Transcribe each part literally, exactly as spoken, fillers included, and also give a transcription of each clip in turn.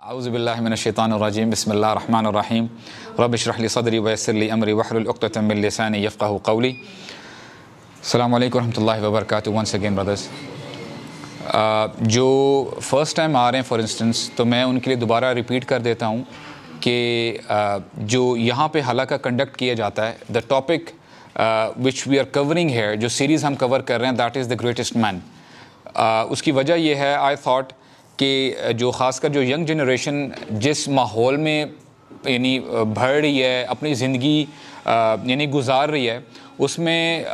اعوذ باللہ من الشیطان الرجیم بسم اللہ الرحمن الرحیم رب اشرح لی صدری ویسر لی امری واحلل عقدۃ من لسانی یفقہوا قولی. السلام علیکم ورحمۃ اللہ وبرکاتہ. ونس اگین برادرز، جو فرسٹ ٹائم آ رہے ہیں فار انسٹنس، تو میں ان کے لیے دوبارہ ریپیٹ کر دیتا ہوں کہ جو یہاں پہ حلقہ کنڈکٹ کیا جاتا ہے، the topic which we are covering here, جو سیریز ہم کور کر رہے ہیں، دیٹ از دا گریٹسٹ مین. اس کی وجہ یہ ہے، آئی تھاٹ کہ جو خاص کر جو ینگ جنریشن جس ماحول میں یعنی بڑھ رہی ہے، اپنی زندگی یعنی گزار رہی ہے، اس میں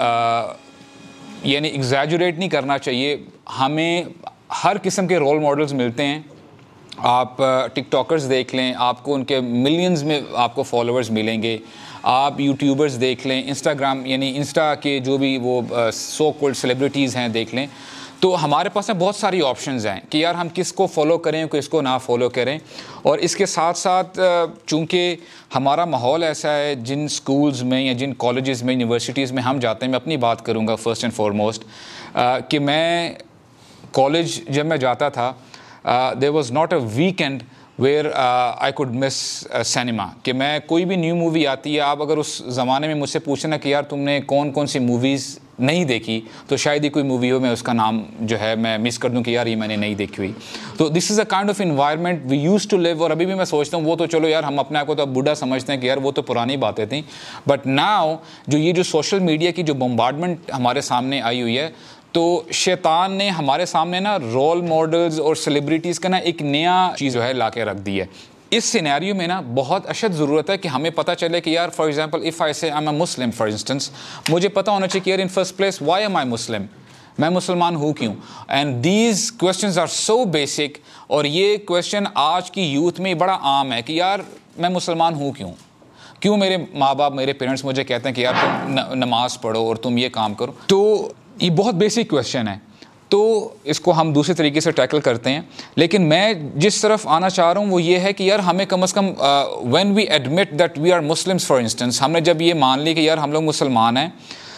یعنی ایگزیجریٹ نہیں کرنا چاہیے. ہمیں ہر قسم کے رول ماڈلز ملتے ہیں. آپ ٹک ٹاکرز دیکھ لیں، آپ کو ان کے ملینز میں آپ کو فالوورز ملیں گے. آپ یوٹیوبرز دیکھ لیں، انسٹاگرام یعنی انسٹا کے جو بھی وہ سو کولڈ سیلیبریٹیز ہیں دیکھ لیں. تو ہمارے پاس بہت ساری آپشنز ہیں کہ یار ہم کس کو فالو کریں، کس کو نہ فالو کریں. اور اس کے ساتھ ساتھ چونکہ ہمارا ماحول ایسا ہے، جن سکولز میں یا جن کالجز میں یونیورسٹیز میں ہم جاتے ہیں، میں اپنی بات کروں گا فرسٹ اینڈ فارموسٹ کہ میں کالج جب میں جاتا تھا، there was not a weekend where I could miss cinema, کہ میں کوئی بھی نیو مووی آتی ہے، آپ اگر اس زمانے میں مجھ سے پوچھیں نا کہ یار تم نے کون کون سی موویز نہیں دیکھی، تو شاید ہی کوئی مووی ہو میں اس کا نام جو ہے میں مس کر دوں کہ یار یہ میں نے نہیں دیکھی ہوئی. تو this is a kind of environment we use to live. اور ابھی بھی میں سوچتا ہوں وہ تو چلو یار ہم اپنے آپ کو تو اب بوڑھا سمجھتے ہیں کہ یار وہ تو پرانی باتیں تھیں، بٹ ناؤ جو یہ جو سوشل میڈیا کی جو بمبارڈمنٹ ہمارے سامنے آئی ہوئی ہے، تو شیطان نے ہمارے سامنے نا رول ماڈلز اور سیلیبریٹیز کا نا ایک نیا چیز جو ہے لا کے رکھ دی ہے. اس سینیریو میں نا بہت اشد ضرورت ہے کہ ہمیں پتہ چلے کہ یار for example if I say I am a Muslim for instance, مجھے پتہ ہونا چاہیے کہ یار in first place why am I Muslim, میں مسلمان ہوں کیوں. And these questions are so basic. اور یہ کویسچن آج کی یوتھ میں بڑا عام ہے کہ یار میں مسلمان ہوں کیوں، کیوں میرے ماں باپ میرے پیرنٹس مجھے کہتے ہیں کہ یار تم نماز پڑھو اور تم یہ کام کرو. تو یہ بہت بیسک کویسچن ہے. تو اس کو ہم دوسرے طریقے سے ٹیکل کرتے ہیں. لیکن میں جس طرف آنا چاہ رہا ہوں وہ یہ ہے کہ یار ہمیں کم از کم when we admit that we are Muslims for instance, ہم نے جب یہ مان لی کہ یار ہم لوگ مسلمان ہیں،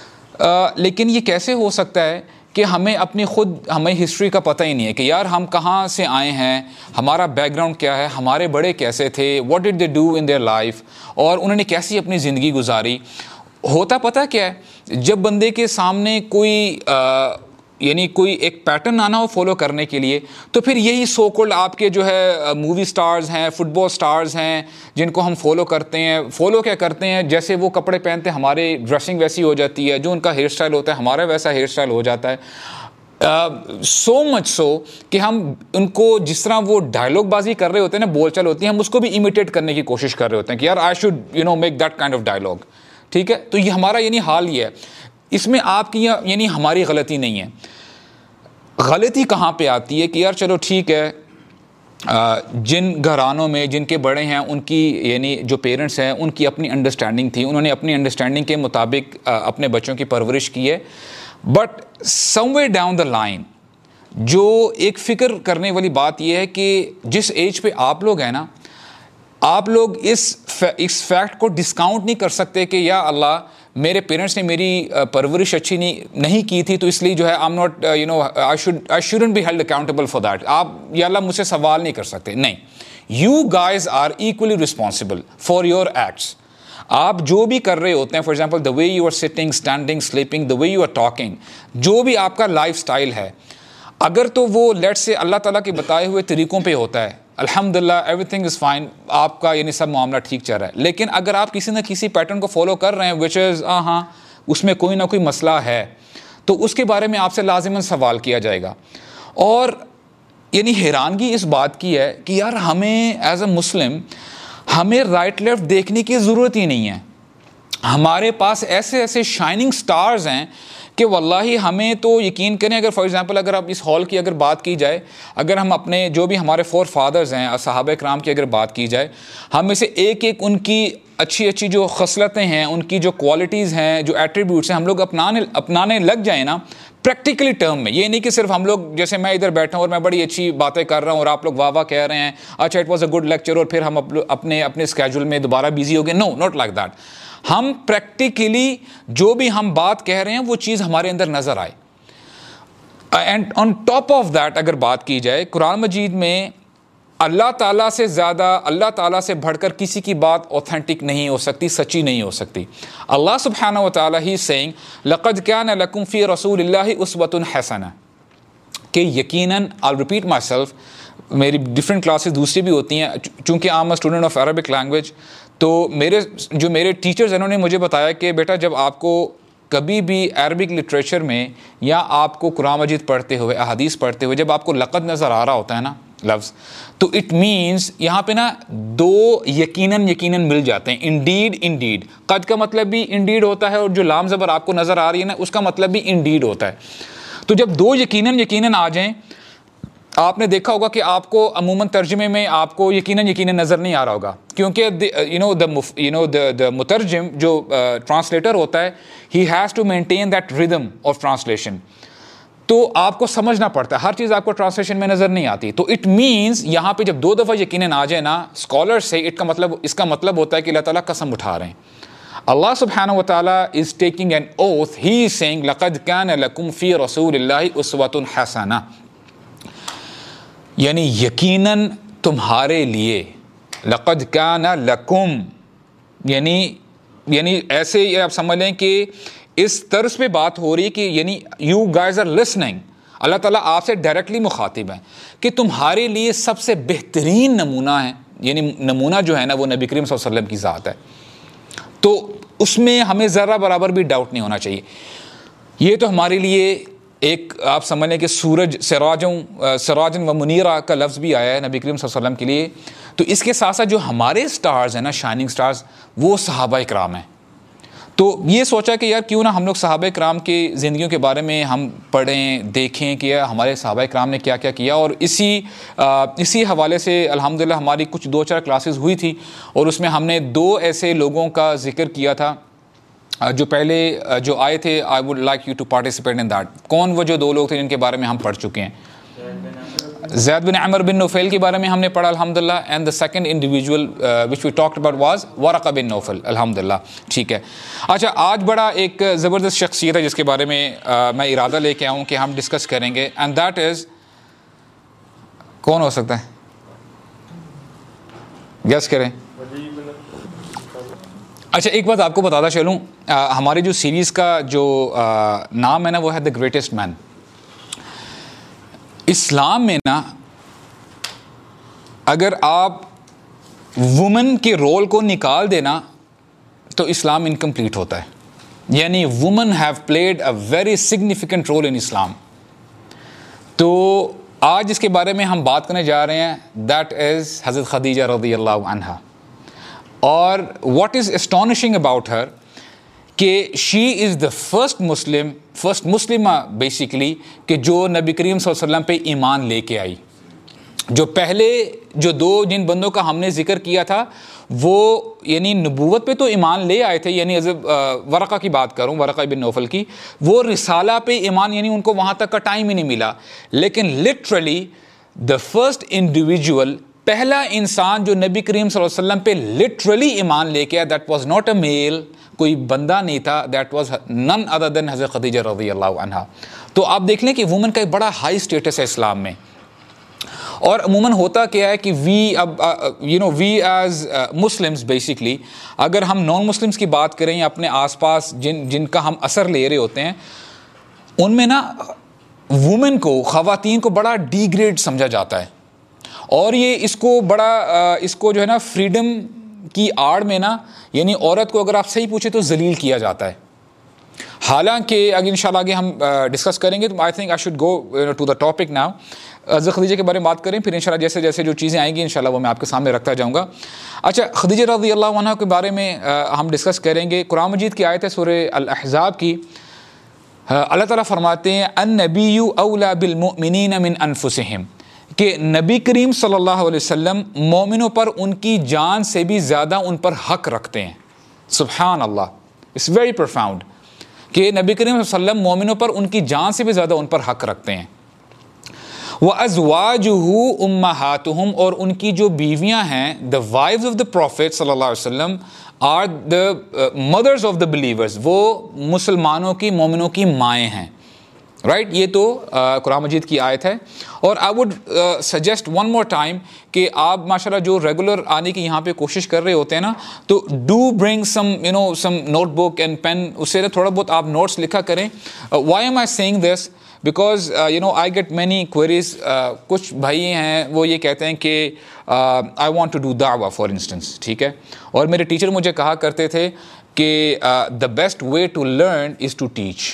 لیکن یہ کیسے ہو سکتا ہے کہ ہمیں اپنی خود ہمیں ہسٹری کا پتہ ہی نہیں ہے کہ یار ہم کہاں سے آئے ہیں، ہمارا بیک گراؤنڈ کیا ہے، ہمارے بڑے کیسے تھے، what did they do in their life, اور انہوں نے کیسی اپنی زندگی گزاری. ہوتا پتہ کیا ہے، جب بندے کے سامنے کوئی یعنی کوئی ایک پیٹرن آنا ہو فالو کرنے کے لیے، تو پھر یہی سو کولڈ آپ کے جو ہے مووی سٹارز ہیں، فٹ بال سٹارز ہیں، جن کو ہم فالو کرتے ہیں. فالو کیا کرتے ہیں، جیسے وہ کپڑے پہنتے ہیں ہماری ڈریسنگ ویسی ہو جاتی ہے، جو ان کا ہیئر اسٹائل ہوتا ہے ہمارا ویسا ہیئر اسٹائل ہو جاتا ہے. سو مچ سو کہ ہم ان کو جس طرح وہ ڈائلاگ بازی کر رہے ہوتے ہیں نا، بول چال ہوتی ہے، ہم اس کو بھی امیٹیٹ کرنے کی کوشش کر رہے ہوتے ہیں کہ یار I should you know make that kind of dialogue. ٹھیک ہے، تو یہ ہمارا یعنی حال یہ ہے. اس میں آپ کی یعنی ہماری غلطی نہیں ہے. غلطی کہاں پہ آتی ہے کہ یار چلو ٹھیک ہے، جن گھرانوں میں جن کے بڑے ہیں ان کی یعنی جو پیرنٹس ہیں ان کی اپنی انڈرسٹینڈنگ تھی، انہوں نے اپنی انڈرسٹینڈنگ کے مطابق اپنے بچوں کی پرورش کی ہے. But some way down the line جو ایک فکر کرنے والی بات یہ ہے کہ جس ایج پہ آپ لوگ ہیں نا، آپ لوگ اس اس فیکٹ کو ڈسکاؤنٹ نہیں کر سکتے کہ یا اللہ میرے پیرنٹس نے میری پرورش اچھی نہیں نہیں کی تھی، تو اس لیے جو ہے I am not you know I should I shouldn't be held accountable for that. آپ یا اللہ مجھ سے سوال نہیں کر سکتے. نہیں، you guys are actually responsible for your acts. آپ جو بھی کر رہے ہوتے ہیں، for example the way you are sitting, standing, sleeping, the way you are talking, جو بھی آپ کا لائف اسٹائل ہے، اگر تو وہ لیٹ سے اللہ تعالیٰ کے بتائے ہوئے طریقوں پہ ہوتا ہے، الحمدللہ ایوری تھنگ از فائن، آپ کا یعنی سب معاملہ ٹھیک چل رہا ہے. لیکن اگر آپ کسی نہ کسی پیٹرن کو فالو کر رہے ہیں وچ از ہاں اس میں کوئی نہ کوئی مسئلہ ہے، تو اس کے بارے میں آپ سے لازماً سوال کیا جائے گا. اور یعنی حیرانگی اس بات کی ہے کہ یار ہمیں ایز اے مسلم ہمیں رائٹ لیفٹ دیکھنے کی ضرورت ہی نہیں ہے. ہمارے پاس ایسے ایسے شائننگ سٹارز ہیں کہ واللہ ہمیں تو یقین کریں، اگر فار ایگزامپل اگر آپ اس ہال کی اگر بات کی جائے، اگر ہم اپنے جو بھی ہمارے فور فادرز ہیں، صحابہ کرام کی اگر بات کی جائے، ہم میں سے ایک ایک ان کی اچھی اچھی جو خصلتیں ہیں، ان کی جو کوالٹیز ہیں، جو ایٹریبیوٹس ہیں، ہم لوگ اپنانے اپنانے لگ جائیں نا پریکٹیکلی ٹرم میں. یہ نہیں کہ صرف ہم لوگ جیسے میں ادھر بیٹھا ہوں اور میں بڑی اچھی باتیں کر رہا ہوں اور آپ لوگ واہ واہ کہہ رہے ہیں، اچھا it was a good lecture, اور پھر ہم اپنے اپنے اسکیجول میں دوبارہ بیزی ہو گئے. No, not like that. ہم پریکٹیکلی جو بھی ہم بات کہہ رہے ہیں وہ چیز ہمارے اندر نظر آئے. And on top of that اگر بات کی جائے، قرآن مجید میں اللہ تعالیٰ سے زیادہ، اللہ تعالیٰ سے بڑھ کر کسی کی بات اوتھینٹک نہیں ہو سکتی، سچی نہیں ہو سکتی. اللہ سبحانہ و تعالیٰ ہی سینگ لقد کان لکم فی رسول اللہ اسوۃ حسنہ، کہ یقیناً I'll repeat myself، میری ڈفرینٹ کلاسز دوسری بھی ہوتی ہیں، چونکہ I'm a student of Arabic language، تو میرے جو میرے ٹیچرز انہوں نے مجھے بتایا کہ بیٹا جب آپ کو کبھی بھی عربک لٹریچر میں یا آپ کو قرآن مجید پڑھتے ہوئے، احادیث پڑھتے ہوئے جب آپ کو لقد نظر آ رہا ہوتا ہے نا لفظ، تو اٹ مینس یہاں پہ نا دو یقیناً یقیناً مل جاتے ہیں. انڈیڈ انڈیڈ، قد کا مطلب بھی انڈیڈ ہوتا ہے، اور جو لام زبر آپ کو نظر آ رہی ہے نا اس کا مطلب بھی انڈیڈ ہوتا ہے. تو جب دو یقیناً یقیناً آ جائیں، آپ نے دیکھا ہوگا کہ آپ کو عموماً ترجمے میں آپ کو یقیناً یقیناً نظر نہیں آ رہا ہوگا، کیونکہ you know the you know دا مترجم جو ٹرانسلیٹر ہوتا ہے، he has to maintain that rhythm of translation. تو آپ کو سمجھنا پڑتا ہے، ہر چیز آپ کو ٹرانسلیشن میں نظر نہیں آتی. تو اٹ مینس یہاں پہ جب دو دفعہ یقیناً آ جائے نا اسکالر سے، اٹ کا مطلب اس کا مطلب ہوتا ہے کہ اللہ تعالیٰ قسم اٹھا رہے ہیں. اللہ سبحانہ و تعالیٰ is taking an oath, he is saying لقد کان لکم فی رسول اللہ اسوۃ حسنہ، یعنی یقیناً تمہارے لیے، لقد کان لکم یعنی یعنی ایسے آپ سمجھ لیں کہ اس طرز پہ بات ہو رہی ہے کہ یعنی یو گائز آر لسننگ، اللہ تعالیٰ آپ سے ڈائریکٹلی مخاطب ہیں کہ تمہارے لیے سب سے بہترین نمونہ ہے. یعنی نمونہ جو ہے نا وہ نبی کریم صلی اللہ علیہ وسلم کی ذات ہے. تو اس میں ہمیں ذرہ برابر بھی ڈاؤٹ نہیں ہونا چاہیے. یہ تو ہمارے لیے ایک آپ سمجھ لیں کہ سورج سراجوں سراجن و منیرہ کا لفظ بھی آیا ہے نبی کریم صلی اللہ علیہ وسلم کے لیے. تو اس کے ساتھ ساتھ جو ہمارے سٹارز ہیں نا، شائننگ سٹارز، وہ صحابہ کرام ہیں. تو یہ سوچا کہ یار کیوں نہ ہم لوگ صحابہ کرام کی زندگیوں کے بارے میں ہم پڑھیں، دیکھیں کہ ہمارے صحابہ کرام نے کیا کیا کیا. اور اسی اسی حوالے سے الحمدللہ ہماری کچھ دو چار کلاسز ہوئی تھی، اور اس میں ہم نے دو ایسے لوگوں کا ذکر کیا تھا جو پہلے جو آئے تھے. I would like you to participate in that. کون وہ جو دو لوگ تھے جن کے بارے میں ہم پڑھ چکے ہیں؟ زید بن عمر بن نوفل کے بارے میں ہم نے پڑھا الحمدللہ. And the second individual which we talked about was Waraqah bin Nawfal الحمدللہ. ٹھیک ہے. اچھا، آج بڑا ایک زبردست شخصیت ہے جس کے بارے میں میں ارادہ لے کے آؤں کہ ہم ڈسکس کریں گے، اینڈ دیٹ از، کون ہو سکتا ہے؟ گیس کریں. اچھا، ایک بات آپ کو بتاتا چلوں، ہماری جو سیریز کا جو نام ہے نا وہ ہے دا گریٹسٹ مین. اسلام میں نا اگر آپ وومن کے رول کو نکال دینا تو اسلام انکمپلیٹ ہوتا ہے. یعنی women have played a very significant role in Islam. تو آج جس کے بارے میں ہم بات کرنے جا رہے ہیں دیٹ از حضرت خدیجہ رضی اللہ عنہا. اور واٹ از اسٹانشنگ اباؤٹ ہر کہ she is the first Muslim first مسلمہ بیسیکلی کہ جو نبی کریم صلی اللہ علیہ وسلم پہ ایمان لے کے آئی. جو پہلے جو دو جن بندوں کا ہم نے ذکر کیا تھا وہ یعنی نبوت پہ تو ایمان لے آئے تھے، یعنی ورقہ کی بات کروں، ورقہ بن نوفل کی، وہ رسالہ پہ ایمان یعنی ان کو وہاں تک کا ٹائم ہی نہیں ملا. لیکن لٹرلی دا فرسٹ انڈیویجول، پہلا انسان جو نبی کریم صلی اللہ علیہ وسلم پہ لٹرلی ایمان لے کے آیا، that was not a male, کوئی بندہ نہیں تھا، that was none other than حضرت خدیجہ رضی اللہ عنہا. تو آپ دیکھ لیں کہ وومن کا ایک بڑا ہائی اسٹیٹس ہے اسلام میں. اور عموماً ہوتا کیا ہے کہ وی اب you know we as Muslims basically, اگر ہم نان مسلمس کی بات کریں یا اپنے آس پاس جن جن کا ہم اثر لے رہے ہوتے ہیں، ان میں نا وومن کو، خواتین کو بڑا ڈی گریڈ سمجھا جاتا ہے. اور یہ اس کو بڑا اس کو جو ہے نا فریڈم کی آڑ میں نا، یعنی عورت کو اگر آپ صحیح پوچھیں تو ذلیل کیا جاتا ہے. حالانکہ اگر انشاءاللہ آگے ہم ڈسکس کریں گے تو I think I should go to the topic now. حضرت خدیجہ کے بارے میں بات کریں، پھر انشاءاللہ جیسے جیسے جو چیزیں آئیں گی انشاءاللہ وہ میں آپ کے سامنے رکھتا جاؤں گا. اچھا، خدیجہ رضی اللہ عنہ کے بارے میں ہم ڈسکس کریں گے. قرآن مجید کی آیت ہے سورہ الاحزاب کی. اللہ تعالیٰ فرماتے ہیں النبی اولی بالمؤمنین من انفسہم، کہ نبی کریم صلی اللہ علیہ وسلم مومنوں پر ان کی جان سے بھی زیادہ ان پر حق رکھتے ہیں. سبحان اللہ، اٹس ویری پروفاؤنڈ کہ نبی کریم صلی اللہ علیہ وسلم مومنوں پر ان کی جان سے بھی زیادہ ان پر حق رکھتے ہیں. وَأَزْوَاجُهُ أُمَّهَاتُهُمْ، اور ان کی جو بیویاں ہیں، the wives of the Prophet صلی اللہ علیہ وسلم are the mothers of the believers، وہ مسلمانوں کی، مومنوں کی مائیں ہیں. Right right? یہ تو قرآن مجید کی آیت ہے. اور I would suggest one more time کہ آپ ماشاء اللہ جو ریگولر آنے کی یہاں پہ کوشش کر رہے ہوتے ہیں نا, تو do bring some you know some notebook and pen, اس سے تھوڑا بہت آپ نوٹس لکھا کریں. Why am I saying this because you know I get many queries. کچھ بھائی ہیں وہ یہ کہتے ہیں کہ آئی وانٹ ٹو ڈو دعویٰ فار انسٹنس, ٹھیک ہے, اور میرے ٹیچر مجھے کہا کرتے تھے کہ the best way to learn is to teach.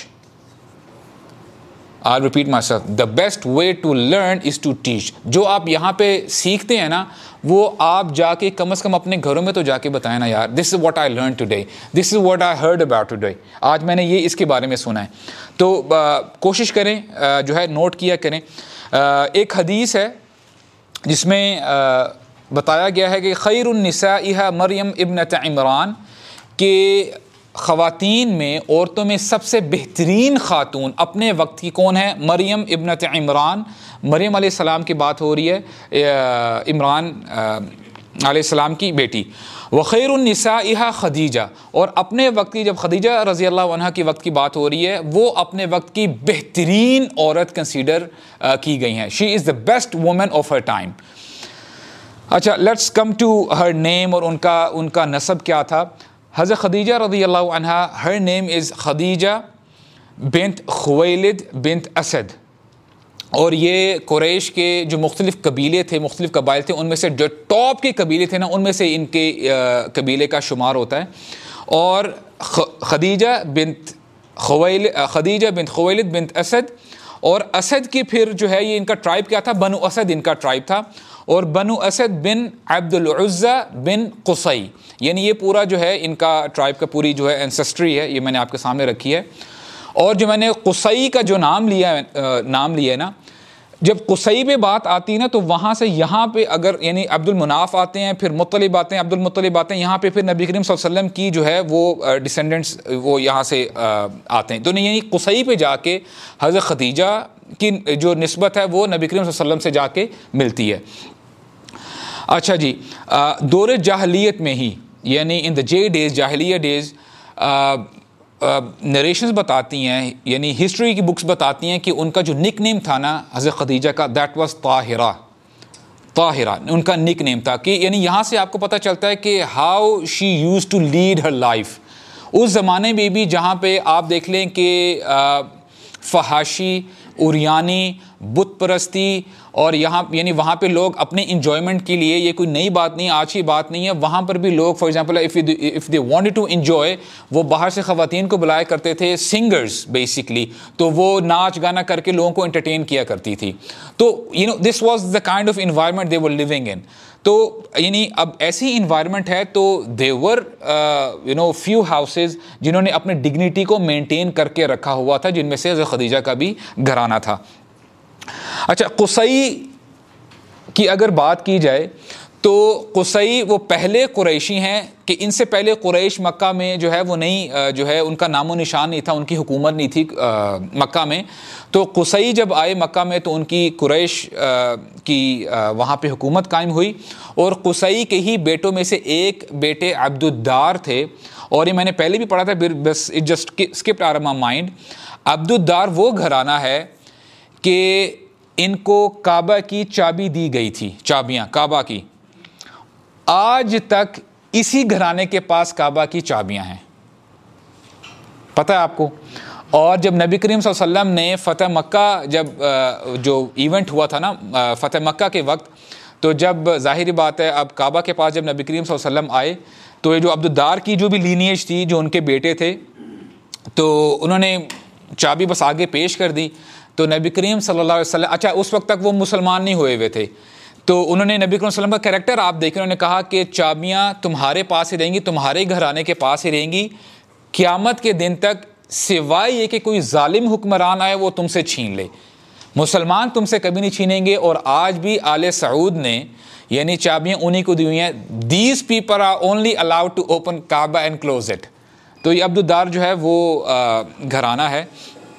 I'll repeat myself. The best way to learn is to teach. جو آپ یہاں پہ سیکھتے ہیں نا, وہ آپ جا کے کم از کم اپنے گھروں میں تو جا کے بتائیں نا یار, this is what I learned today, this is what I heard about today. آج میں نے یہ اس کے بارے میں سنا ہے. تو کوشش کریں جو ہے نوٹ کیا کریں. ایک حدیث ہے جس میں بتایا گیا ہے کہ خیر النساء مریم ابنت عمران, کہ خواتین میں, عورتوں میں سب سے بہترین خاتون اپنے وقت کی کون ہے؟ مریم ابنت عمران. مریم علیہ السلام کی بات ہو رہی ہے, عمران علیہ السلام کی بیٹی. وخیر النساء خدیجہ, اور اپنے وقت کی, جب خدیجہ رضی اللہ عنہا کی وقت کی بات ہو رہی ہے, وہ اپنے وقت کی بہترین عورت کنسیڈر کی گئی ہیں. She is the best woman of her time. اچھا, let's come to her name, اور ان کا ان کا نسب کیا تھا. حضرت خدیجہ رضی اللہ عنہا, ہر نیم از خدیجہ بنت خویلد بنت اسد, اور یہ قریش کے جو مختلف قبیلے تھے, مختلف قبائل تھے, ان میں سے جو ٹاپ کے قبیلے تھے نا, ان میں سے ان کے قبیلے کا شمار ہوتا ہے. اور خدیجہ بنت خویلد خدیجہ بنت خویلد بنت اسد, اور اسد کی پھر جو ہے یہ ان کا ٹرائب کیا تھا؟ بنو اسد ان کا ٹرائب تھا. اور بنو اسد بن عبد العزہ بن قصی, یعنی یہ پورا جو ہے ان کا ٹرائب کا پوری جو ہے اینسسٹری ہے, یہ میں نے آپ کے سامنے رکھی ہے. اور جو میں نے قصی کا جو نام لیا نام لیا ہے نا, جب قصی پہ بات آتی ہے نا, تو وہاں سے یہاں پہ اگر یعنی عبد المناف آتے ہیں, پھر مطلب آتے ہیں, عبد المطلب آتے ہیں, یہاں پہ پھر نبی کریم صلی اللہ علیہ وسلم کی جو ہے وہ ڈسینڈنٹس وہ یہاں سے آتے ہیں. تو نہیں, یعنی قصی پہ جا کے حضرت خدیجہ کی جو نسبت ہے وہ نبی کریم صلی اللہ علیہ وسلم سے جا کے ملتی ہے. اچھا جی, دور جاہلیت میں ہی, یعنی ان دا جے ڈیز, جاہلیہ ڈیز, نریشنز بتاتی ہیں, یعنی ہسٹری کی بکس بتاتی ہیں کہ ان کا جو نک نیم تھا نا حضرت خدیجہ کا, دیٹ واز طاہرہ. طاہرہ ان کا نک نیم تھا. کہ یعنی یہاں سے آپ کو پتہ چلتا ہے کہ how she use to lead her life. اس زمانے میں بھی جہاں پہ آپ دیکھ لیں کہ فحاشی, اوریانی, بت پرستی, اور یہاں یعنی وہاں پہ لوگ اپنے انجوائمنٹ کے لیے, یہ کوئی نئی بات نہیں, آج کی بات نہیں ہے, وہاں پر بھی لوگ for example if they wanted to enjoy, وہ باہر سے خواتین کو بلایا کرتے تھے, سنگرز بیسکلی, تو وہ ناچ گانا کر کے لوگوں کو انٹرٹین کیا کرتی تھی. تو you know this was the kind of environment they were living in. تو یعنی اب ایسی انوائرمنٹ ہے, تو they were you know few houses جنہوں نے اپنے ڈگنیٹی کو مینٹین کر کے رکھا ہوا تھا, جن میں سے حضرت خدیجہ کا بھی گھرانہ تھا. اچھا, قصی کی اگر بات کی جائے تو قصی وہ پہلے قریشی ہیں, کہ ان سے پہلے قریش مکہ میں جو ہے وہ نہیں, جو ہے ان کا نام و نشان نہیں تھا, ان کی حکومت نہیں تھی مکہ میں. تو قصی جب آئے مکہ میں تو ان کی قریش کی وہاں پہ حکومت قائم ہوئی. اور قصی کے ہی بیٹوں میں سے ایک بیٹے عبد الدار تھے, اور یہ میں نے پہلے بھی پڑھا تھا, بس it just skipped out of my mind. عبد الدار وہ گھرانہ ہے کہ ان کو کعبہ کی چابی دی گئی تھی, چابیاں کعبہ کی, آج تک اسی گھرانے کے پاس کعبہ کی چابیاں ہیں, پتہ ہے آپ کو. اور جب نبی کریم صلی اللہ علیہ وسلم نے فتح مکہ, جب جو ایونٹ ہوا تھا نا فتح مکہ کے وقت, تو جب ظاہری بات ہے اب کعبہ کے پاس جب نبی کریم صلی اللہ علیہ وسلم آئے, تو یہ جو عبد الدار کی جو بھی لینیج تھی, جو ان کے بیٹے تھے, تو انہوں نے چابی بس آگے پیش کر دی. تو نبی کریم صلی اللہ علیہ وسلم, اچھا اس وقت تک وہ مسلمان نہیں ہوئے ہوئے تھے, تو انہوں نے نبی کریم صلی اللہ علیہ وسلم کا کریکٹر آپ دیکھیں, انہوں نے کہا کہ چابیاں تمہارے پاس ہی رہیں گی, تمہارے گھرانے کے پاس ہی رہیں گی قیامت کے دن تک, سوائے یہ کہ کوئی ظالم حکمران آئے وہ تم سے چھین لے. مسلمان تم سے کبھی نہیں چھینیں گے. اور آج بھی آل سعود نے یعنی چابیاں انہی کو دی ہوئی ہیں. These people are only allowed to open Kaaba and close it. تو یہ عبد الدار جو ہے وہ گھرانہ ہے.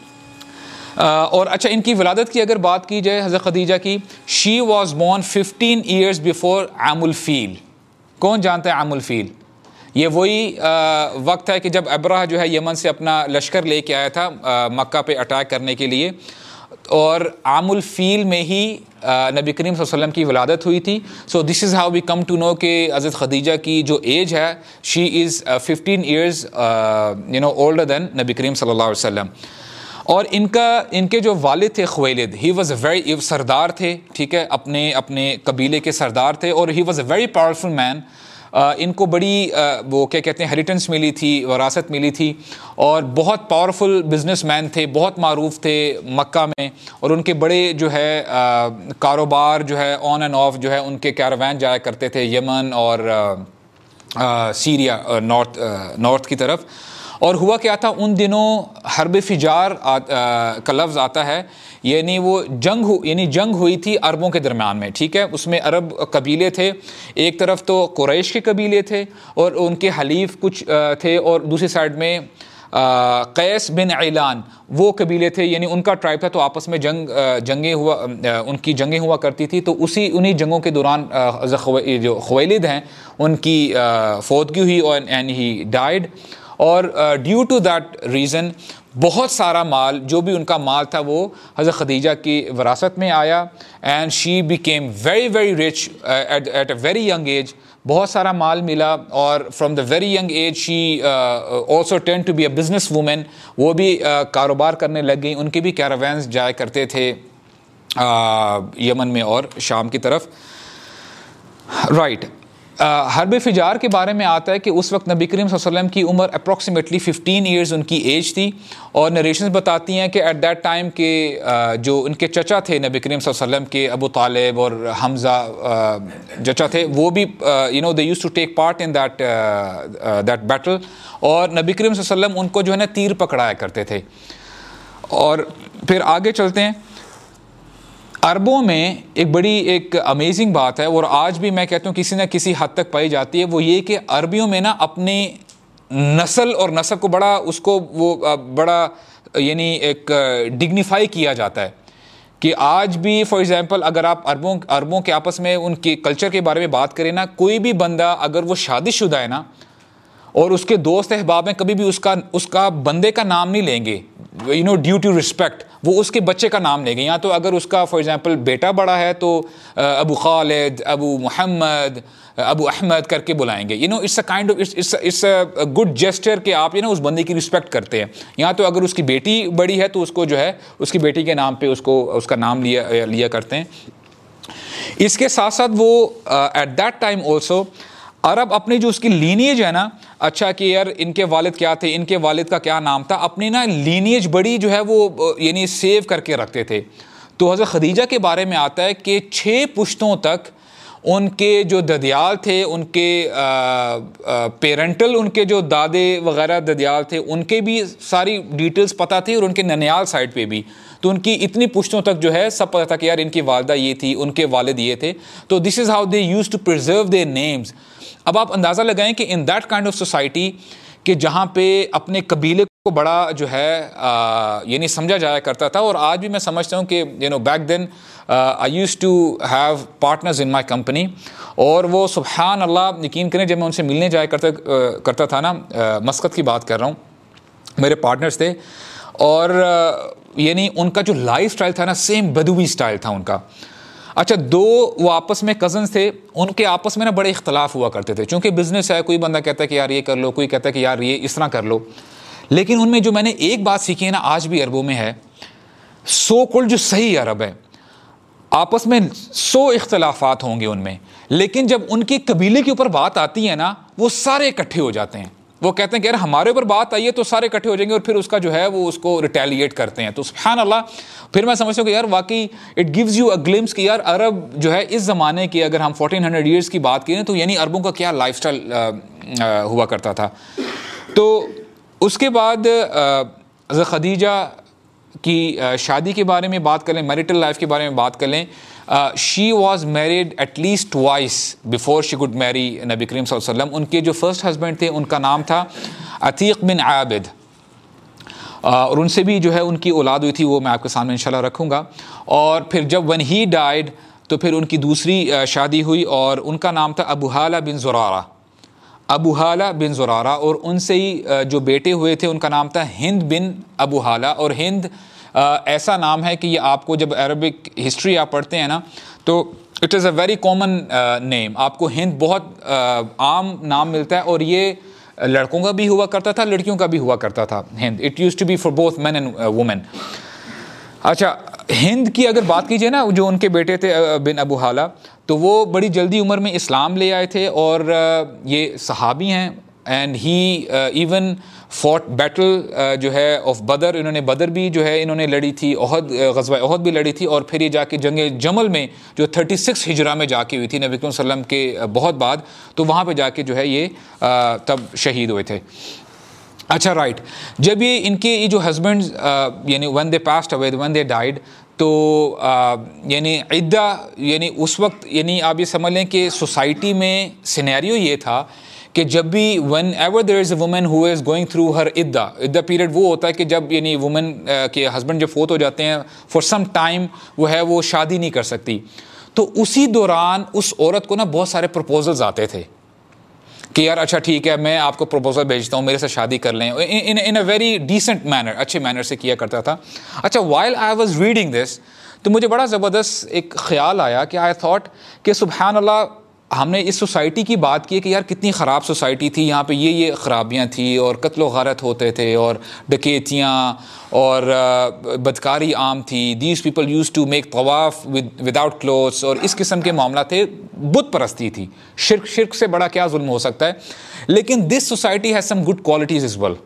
اور اچھا, ان کی ولادت کی اگر بات کی جائے حضرت خدیجہ کی, she was born fifteen years before عام الفیل. کون جانتا ہے عام الفیل؟ یہ وہی وقت ہے کہ جب ابرہ جو ہے یمن سے اپنا لشکر لے کے آیا تھا مکہ پہ اٹیک کرنے کے لیے, اور عام الفیل میں ہی نبی کریم صلی اللہ علیہ وسلم کی ولادت ہوئی تھی. سو this is how we come to know کہ حضرت خدیجہ کی جو ایج ہے she is fifteen years you know older than نبی کریم صلی اللہ علیہ وسلم. اور ان کا ان کے جو والد تھے خویلد, ہی واز اے ویری سردار تھے, ٹھیک ہے, اپنے اپنے قبیلے کے سردار تھے, اور he was a very powerful man. ان کو بڑی وہ کیا کہتے ہیں ہیریٹنس ملی تھی, وراثت ملی تھی, اور بہت پاورفل بزنس مین تھے, بہت معروف تھے مکہ میں, اور ان کے بڑے جو ہے کاروبار جو ہے آن اینڈ آف جو ہے ان کے کیراوین جایا کرتے تھے یمن اور سیریا نارتھ نارتھ کی طرف. اور ہوا کیا تھا ان دنوں حرب فجار کا لفظ آتا ہے, یعنی وہ جنگ ہو یعنی جنگ ہوئی تھی عربوں کے درمیان میں, ٹھیک ہے. اس میں عرب قبیلے تھے, ایک طرف تو قریش کے قبیلے تھے اور ان کے حلیف کچھ تھے, اور دوسری سائڈ میں قیس بن عیلان وہ قبیلے تھے, یعنی ان کا ٹرائب تھا. تو آپس میں جنگ جنگیں ہوا ان کی جنگیں ہوا کرتی تھی. تو اسی انہی جنگوں کے دوران جو خویلد ہیں ان کی فوتگی ہوئی اور اینڈ ہی ڈائیڈ. اور ڈیو ٹو دیٹ ریزن بہت سارا مال جو بھی ان کا مال تھا وہ حضرت خدیجہ کی وراثت میں آیا, and she became very very rich at at a very young age. بہت سارا مال ملا, اور from the very young age she also turn to be a business woman. وہ بھی کاروبار کرنے لگ گئیں, ان کے بھی کیراوینز جایا کرتے تھے یمن میں اور شام کی طرف. Right right. حرب فجار کے بارے میں آتا ہے کہ اس وقت نبی کریم صلی اللہ علیہ وسلم کی عمر اپروکسیمیٹلی ففٹین ایئرز ان کی ایج تھی, اور نریشنز بتاتی ہیں کہ ایٹ دیٹ ٹائم کے جو ان کے چچا تھے نبی کریم صلی اللہ علیہ وسلم کے, ابو طالب اور حمزہ چچا تھے, وہ بھی you know they use to take part in that that battle, اور نبی کریم صلی اللہ علیہ وسلم ان کو جو ہے نا تیر پکڑایا کرتے تھے. اور پھر آگے چلتے ہیں. عربوں میں ایک بڑی ایک امیزنگ بات ہے, اور آج بھی میں کہتا ہوں کسی نہ کسی حد تک پائی جاتی ہے, وہ یہ کہ عربیوں میں نا اپنی نسل اور نسب کو بڑا اس کو وہ بڑا یعنی ایک ڈگنیفائی کیا جاتا ہے. کہ آج بھی فار ایگزامپل اگر آپ عربوں عربوں کے آپس میں ان کے کلچر کے بارے میں بات کریں نا, کوئی بھی بندہ اگر وہ شادی شدہ ہے نا اور اس کے دوست احباب میں کبھی بھی اس کا اس کا بندے کا نام نہیں لیں گے, you know due to respect, وہ اس کے بچے کا نام لیں گے. یا تو اگر اس کا فار ایگزامپل بیٹا بڑا ہے تو ابو خالد, ابو محمد, ابو احمد کر کے بلائیں گے. You know it's a kind of it's a good gesture کہ آپ یو نو اس بندے کی رسپیکٹ کرتے ہیں. یا تو اگر اس کی بیٹی بڑی ہے تو اس کو جو ہے اس کی بیٹی کے نام پہ اس کو اس کا نام لیا لیا کرتے ہیں. اس کے ساتھ ساتھ وہ ایٹ دیٹ ٹائم آلسو عرب اپنی جو اس کی لینیج ہے نا, اچھا کہ یار ان کے والد کیا تھے, ان کے والد کا کیا نام تھا, اپنی نا لینیج بڑی جو ہے وہ یعنی سیو کر کے رکھتے تھے. تو حضرت خدیجہ کے بارے میں آتا ہے کہ چھ پشتوں تک ان کے جو ددیال تھے, ان کے پیرنٹل ان کے جو دادے وغیرہ ددیال تھے, ان کے بھی ساری ڈیٹیلز پتہ تھی, اور ان کے ننیال سائڈ پہ بھی. تو ان کی اتنی پشتوں تک جو ہے سب پتہ تھا کہ یار ان کی والدہ یہ تھی, ان کے والد یہ تھے. تو this is how they use to preserve their names. اب آپ اندازہ لگائیں کہ in that kind of society کہ جہاں پہ اپنے قبیلے کو بڑا جو ہے یعنی سمجھا جایا کرتا تھا. اور آج بھی میں سمجھتا ہوں کہ you know back then I use to have partners in my company, اور وہ سبحان اللہ یقین کریں جب میں ان سے ملنے جایا کرتا کرتا تھا نا, مسقط کی بات کر رہا ہوں, میرے پارٹنرز تھے, اور یعنی ان کا جو لائف سٹائل تھا نا سیم بدوی سٹائل تھا ان کا. اچھا, دو وہ آپس میں کزنز تھے, ان کے آپس میں نا بڑے اختلاف ہوا کرتے تھے, چونکہ بزنس ہے, کوئی بندہ کہتا ہے کہ یار یہ کر لو, کوئی کہتا ہے کہ یار یہ اس طرح کر لو. لیکن ان میں جو میں نے ایک بات سیکھی ہے نا آج بھی عربوں میں ہے, سو کل جو صحیح عرب ہے آپس میں سو اختلافات ہوں گے ان میں, لیکن جب ان کے قبیلے کے اوپر بات آتی ہے نا وہ سارے اکٹھے ہو جاتے ہیں. وہ کہتے ہیں کہ یار ہمارے اوپر بات آئی ہے تو سارے اکٹھے ہو جائیں گے, اور پھر اس کا جو ہے وہ اس کو ریٹیلیٹ کرتے ہیں. تو سبحان اللہ, پھر میں سمجھتا ہوں کہ یار واقعی it gives you a glimpse کہ یار عرب جو ہے اس زمانے کی اگر ہم فورٹین ہنڈریڈ ایئرس کی بات کریں تو یعنی عربوں کا کیا لائف سٹائل ہوا کرتا تھا. تو اس کے بعد حضرت خدیجہ کی شادی کے بارے میں بات کر لیں, میریٹل لائف کے بارے میں بات کر لیں. She was married at least twice before she could marry نبی کریم صلی اللہ علیہ وسلم. ان کے جو فرسٹ ہسبینڈ تھے ان کا نام تھا عتیق بن عابد, اور ان سے بھی جو ہے ان کی اولاد ہوئی تھی, وہ میں آپ کے سامنے انشاءاللہ رکھوں گا. اور پھر جب when he died تو پھر ان کی دوسری شادی ہوئی, اور ان کا نام تھا ابو حالہ بن زرارہ. ابو حالہ بن زرارہ, اور ان سے ہی جو بیٹے ہوئے تھے ان کا نام تھا ہند بن ابو حالہ. اور ہند ایسا نام ہے کہ یہ آپ کو جب عربک ہسٹری آپ پڑھتے ہیں نا تو it is a very common name. آپ کو ہند بہت عام نام ملتا ہے, اور یہ لڑکوں کا بھی ہوا کرتا تھا, لڑکیوں کا بھی ہوا کرتا تھا ہند. It use to be for both men and women. اچھا, ہند کی اگر بات کیجیے نا, جو ان کے بیٹے تھے بن ابو حالہ, تو وہ بڑی جلدی عمر میں اسلام لے آئے تھے, اور یہ صحابی ہیں. And he even fought battle جو ہے آف بدر, انہوں نے بدر بھی جو ہے انہوں نے لڑی تھی, احد غزوہ احد بھی لڑی تھی, اور پھر یہ جا کے جنگ جمل میں جو تھرٹی سکس ہجرہ میں جا کے ہوئی تھی نبی کریم صلی اللہ علیہ وسلم کے بہت بعد, تو وہاں پہ جا کے جو ہے یہ تب شہید ہوئے تھے. اچھا رائٹ, جب یہ ان کے یہ جو ہسبینڈ یعنی when they passed away, when they died, تو یعنی عدہ یعنی اس وقت یعنی آپ یہ سمجھ لیں کہ سوسائٹی میں سینیریو یہ تھا کہ جب بھی when ever there is a woman who is going through her عدہ, عدہ پیریڈ وہ ہوتا ہے کہ جب یعنی وومن کے ہسبینڈ جب فوت ہو جاتے ہیں for some time وہ ہے وہ شادی نہیں کر سکتی, تو اسی دوران اس عورت کو نا بہت سارے پروپوزلز آتے تھے کہ یار اچھا ٹھیک ہے میں آپ کو پروپوزل بھیجتا ہوں, میرے سے شادی کر لیں, in a very decent manner, اچھے مینر سے کیا کرتا تھا. اچھا, while I was reading this تو مجھے بڑا زبردست ایک خیال آیا کہ آئی تھاٹ کہ سبحان اللہ, ہم نے اس سوسائٹی کی بات کی کہ یار کتنی خراب سوسائٹی تھی, یہاں پہ یہ یہ خرابیاں تھیں, اور قتل و غارت ہوتے تھے, اور ڈکیتیاں اور بدکاری عام تھی. These people use to make طواف وداؤٹ کلوتھس, اور اس قسم کے معاملات تھے. بت پرستی تھی, شرک شرک سے بڑا کیا ظلم ہو سکتا ہے. لیکن this society has some good qualities as well.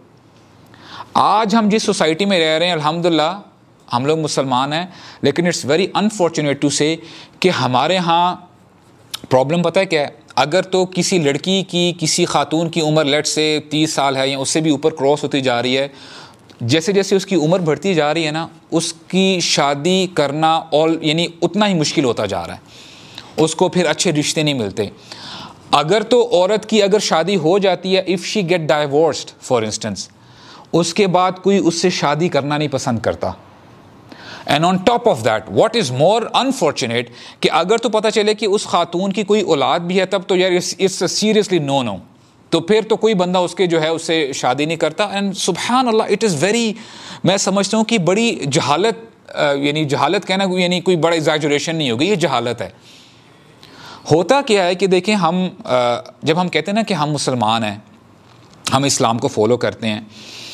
آج ہم جس سوسائٹی میں رہ رہے ہیں الحمدللہ ہم لوگ مسلمان ہیں, لیکن اٹس ویری انفارچونیٹ ٹو سے کہ ہمارے ہاں پرابلم پتہ ہے کیا ہے. اگر تو کسی لڑکی کی کسی خاتون کی عمر لیٹ سے تیس سال ہے یا اس سے بھی اوپر کراس ہوتی جا رہی ہے, جیسے جیسے اس کی عمر بڑھتی جا رہی ہے نا, اس کی شادی کرنا all یعنی اتنا ہی مشکل ہوتا جا رہا ہے, اس کو پھر اچھے رشتے نہیں ملتے. اگر تو عورت کی اگر شادی ہو جاتی ہے, if she get divorced for instance, اس کے بعد کوئی اس سے شادی کرنا نہیں پسند کرتا. And on top of that what is more unfortunate کہ اگر تو پتہ چلے کہ اس خاتون کی کوئی اولاد بھی ہے, تب تو یار اٹس سیریسلی نو نو, تو پھر تو کوئی بندہ اس کے جو ہے اس سے شادی نہیں کرتا. اینڈ سبحان اللہ اٹ از ویری, میں سمجھتا ہوں کہ بڑی جہالت, یعنی جہالت کہنا یعنی کوئی بڑا ایگزیجریشن نہیں ہوگی, یہ جہالت ہے. ہوتا کیا ہے کہ دیکھیں ہم جب ہم کہتے ہیں نا کہ ہم مسلمان ہیں, ہم اسلام کو فالو کرتے ہیں,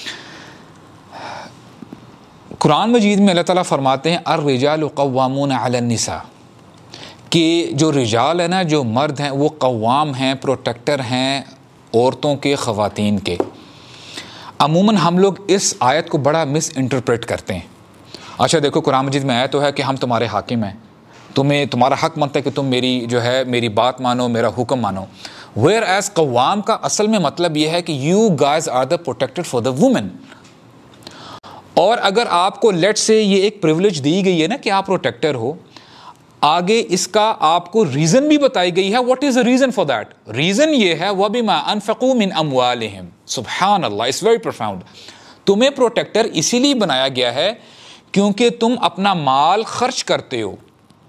قرآن مجید میں اللہ تعالیٰ فرماتے ہیں الرجال قوامون علی النساء, کہ جو رجال ہیں نا, جو مرد ہیں وہ قوام ہیں, پروٹیکٹر ہیں عورتوں کے, خواتین کے. عموماً ہم لوگ اس آیت کو بڑا مس انٹرپریٹ کرتے ہیں. اچھا دیکھو قرآن مجید میں آیت تو ہے کہ ہم تمہارے حاکم ہیں, تمہیں تمہارا حق بنتا ہے کہ تم میری جو ہے میری بات مانو, میرا حکم مانو. ویئر ایز قوام کا اصل میں مطلب یہ ہے کہ you guys are the protector for the woman. اور اگر آپ کو لیٹ سے یہ ایک پریولیج دی گئی ہے نا کہ آپ پروٹیکٹر ہو, آگے اس کا آپ کو ریزن بھی بتائی گئی ہے. What is the reason for that? Reason یہ ہے وَبِمَا أَنفَقُوا مِنْ أَمْوَالِهِمْ. سبحان اللہ, اٹس ویری پروفاؤنڈ. تمہیں پروٹیکٹر اسی لیے بنایا گیا ہے کیونکہ تم اپنا مال خرچ کرتے ہو.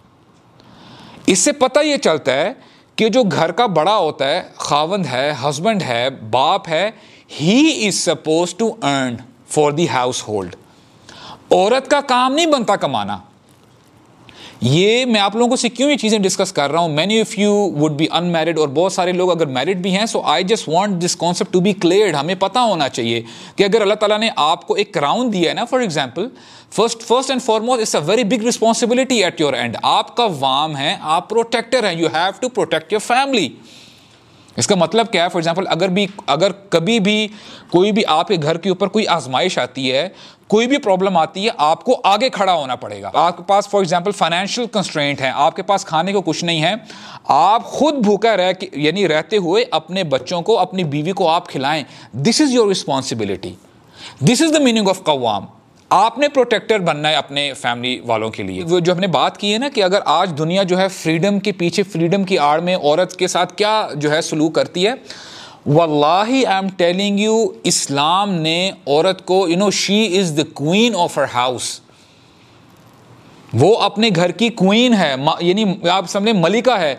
اس سے پتہ یہ چلتا ہے کہ جو گھر کا بڑا ہوتا ہے, خاوند ہے, ہسبینڈ ہے, باپ ہے, he is suppose to earn for the household. عورت کا کام نہیں بنتا کمانا. یہ میں آپ لوگوں سے کیوں یہ چیزیں ڈسکس کر رہا ہوں, many of you would be unmarried, اور بہت سارے لوگ اگر میرڈ بھی ہیں, so I just want this concept to be cleared. ہمیں پتہ ہونا چاہیے کہ اگر اللہ تعالیٰ نے آپ کو ایک کراؤن دیا ہے نا, for example, first first and foremost it's a very big responsibility at your end. آپ کا وام ہے, آپ پروٹیکٹر ہیں, you have to protect your family. اس کا مطلب کیا ہے؟ فار ایگزامپل اگر بھی اگر کبھی بھی کوئی بھی آپ کے گھر کے اوپر کوئی آزمائش آتی ہے, کوئی بھی پرابلم آتی ہے, آپ کو آگے کھڑا ہونا پڑے گا. آپ کے پاس فار ایگزامپل فائنینشیل کنسٹرینٹ ہے, آپ کے پاس کھانے کو کچھ نہیں ہے, آپ خود بھوکا رہ کے یعنی رہتے ہوئے اپنے بچوں کو, اپنی بیوی کو آپ کھلائیں. This is your responsibility. This is the meaning of قوام. آپ نے پروٹیکٹر بننا ہے اپنے فیملی والوں کے لیے. جو ہم نے بات کی ہے نا کہ اگر آج دنیا جو ہے فریڈم کے پیچھے, فریڈم کی آڑ میں عورت کے ساتھ کیا جو ہے سلوک کرتی ہے, واللہ I am telling you, Islam نے عورت کو, you know she is the queen of her house. وہ اپنے گھر کی کوئین ہے, یعنی آپ سمجھیں ملکہ ہے.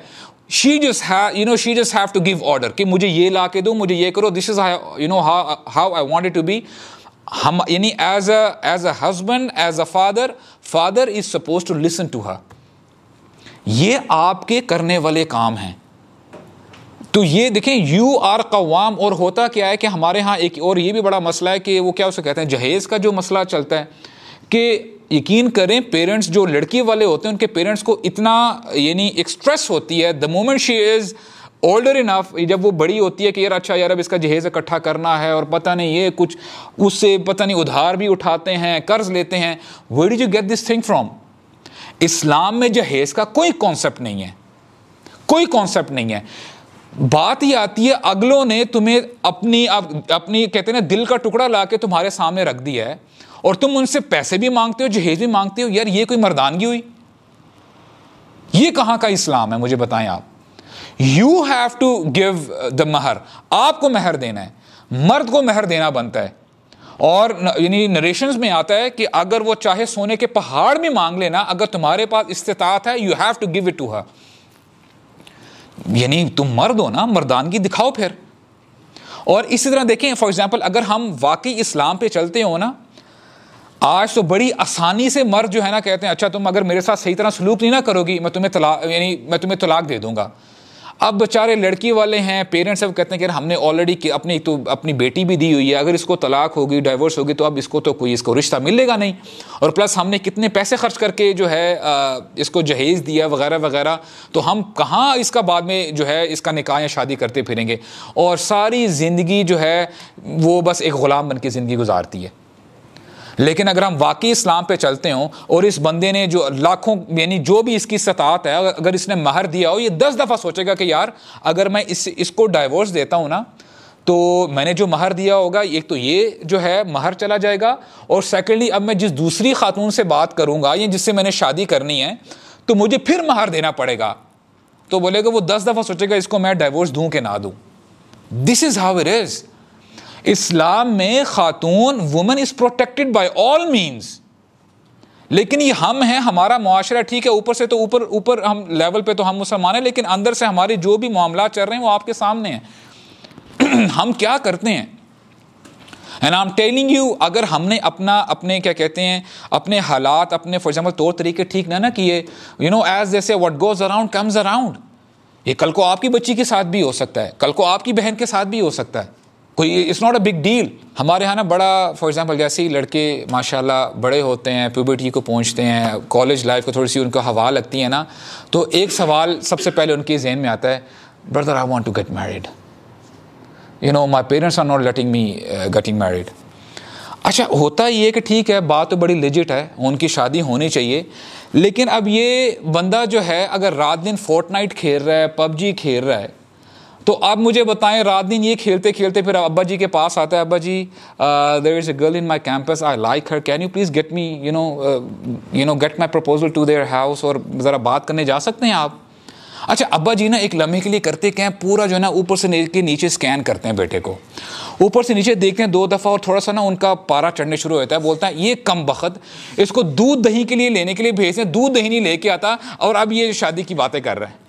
she just have, you know, she just have to give order کہ مجھے یہ لا کے دو, مجھے یہ کرو, this is how, you know, how, how I want it to be. ہم یعنی as a as a husband, as a father, father is supposed to listen to her. یہ آپ کے کرنے والے کام ہیں. تو یہ دیکھیں یو آر قوام. اور ہوتا کیا ہے کہ ہمارے ہاں ایک اور یہ بھی بڑا مسئلہ ہے کہ وہ کیا اسے کہتے ہیں, جہیز کا جو مسئلہ چلتا ہے کہ یقین کریں پیرنٹس جو لڑکی والے ہوتے ہیں ان کے پیرنٹس کو اتنا یعنی ایک اسٹریس ہوتی ہے the moment she is older enough, جب وہ بڑی ہوتی ہے کہ یار اچھا یار اب اس کا جہیز اکٹھا کرنا ہے اور پتہ نہیں یہ کچھ اس سے پتہ نہیں ادھار بھی اٹھاتے ہیں, قرض لیتے ہیں. where did you get this thing from? اسلام میں جہیز کا کوئی کانسیپٹ نہیں ہے, کوئی کانسیپٹ نہیں ہے. بات ہی آتی ہے اگلوں نے تمہیں اپنی اپنی کہتے ہیں نا دل کا ٹکڑا لا کے تمہارے سامنے رکھ دیا ہے اور تم ان سے پیسے بھی مانگتے ہو, جہیز بھی مانگتے ہو. یار یہ کوئی مردانگی ہوئی؟ یہ کہاں کا اسلام ہے مجھے بتائیں آپ. You have to give the مہر, آپ کو مہر دینا ہے, مرد کو مہر دینا بنتا ہے. اور یعنی نریشنز میں آتا ہے کہ اگر وہ چاہے سونے کے پہاڑ بھی مانگ لینا, اگر تمہارے پاس استطاعت ہے you have to give it to her. یعنی تم مرد ہو نا, مردانگی دکھاؤ پھر. اور اسی طرح دیکھیں فار ایگزامپل اگر ہم واقعی اسلام پہ چلتے ہو نا, آج تو بڑی آسانی سے مرد جو ہے نا کہتے ہیں اچھا تم اگر میرے ساتھ صحیح طرح سلوک نہیں نہ کرو گی میں تمہیں طلاق یعنی میں تمہیں طلاق دے دوں گا. اب بیچارے لڑکی والے ہیں, پیرنٹس اب کہتے ہیں کہ ہم نے آلریڈی اپنی تو اپنی بیٹی بھی دی ہوئی ہے, اگر اس کو طلاق ہوگی ڈائیورس ہوگی تو اب اس کو تو کوئی اس کو رشتہ ملے گا نہیں, اور پلس ہم نے کتنے پیسے خرچ کر کے جو ہے اس کو جہیز دیا وغیرہ وغیرہ, تو ہم کہاں اس کا بعد میں جو ہے اس کا نکاح یا شادی کرتے پھریں گے, اور ساری زندگی جو ہے وہ بس ایک غلام بن کے زندگی گزارتی ہے. لیکن اگر ہم واقعی اسلام پہ چلتے ہوں اور اس بندے نے جو لاکھوں یعنی جو بھی اس کی استطاعت ہے اگر اس نے مہر دیا ہو, یہ دس دفعہ سوچے گا کہ یار اگر میں اس اس کو ڈائیورس دیتا ہوں نا تو میں نے جو مہر دیا ہوگا ایک تو یہ جو ہے مہر چلا جائے گا, اور سیکنڈلی اب میں جس دوسری خاتون سے بات کروں گا یا جس سے میں نے شادی کرنی ہے تو مجھے پھر مہر دینا پڑے گا. تو بولے گا وہ دس دفعہ سوچے گا اس کو میں ڈائیورس دوں کہ نہ دوں. دس is how it is. Islam میں خاتون woman is protected by all means. لیکن یہ ہم ہیں, ہمارا معاشرہ ٹھیک ہے اوپر سے تو اوپر اوپر ہم لیول پہ تو ہم مسلمان ہیں, لیکن اندر سے ہمارے جو بھی معاملات چل رہے ہیں وہ آپ کے سامنے ہیں. ہم کیا کرتے ہیں and I am telling you, اگر ہم نے اپنا اپنے کیا کہتے ہیں اپنے حالات اپنے فار ایگزامپل طور طریقے ٹھیک نہ نہ کیے, یو نو ایز جیسے what goes around comes around. یہ کل کو آپ کی بچی کے ساتھ بھی ہو سکتا ہے, کل کو آپ کی بہن کے ساتھ بھی ہو سکتا ہے, کوئی it's not a big deal. ہمارے یہاں نا بڑا فار ایگزامپل جیسے ہی لڑکے ماشاء اللہ بڑے ہوتے ہیں, پیوبرٹی کو پہنچتے ہیں, کالج لائف کو تھوڑی سی ان کو ہوا لگتی ہے نا, تو ایک سوال سب سے پہلے ان کے ذہن میں آتا ہے, brother I want to get married, you know my parents are not letting me getting married. اچھا ہوتا یہ کہ ٹھیک ہے بات تو بڑی لیجٹ ہے, ان کی شادی ہونی چاہیے, لیکن اب یہ بندہ جو ہے اگر رات دن فورٹ نائٹ کھیل رہا ہے, پب جی کھیل رہا ہے, تو آپ مجھے بتائیں رات دن یہ کھیلتے کھیلتے پھر ابا جی کے پاس آتا ہے, ابا جی there is a girl in my campus I like her, can you please get me you know you know get my proposal to their house, اور ذرا بات کرنے جا سکتے ہیں آپ. اچھا ابا جی نا ایک لمحے کے لیے کرتے کیا ہیں, پورا جو ہے نا اوپر سے نیچے اسکین کرتے ہیں بیٹے کو, اوپر سے نیچے دیکھتے ہیں دو دفعہ, اور تھوڑا سا نا ان کا پارا چڑھنے شروع ہوتا ہے, بولتا ہے یہ کم بخت اس کو دودھ دہی کے لیے لینے کے لیے بھیجتے ہیں, دودھ دہی نہیں لے کے آتا اور اب یہ شادی کی باتیں کر رہے ہیں.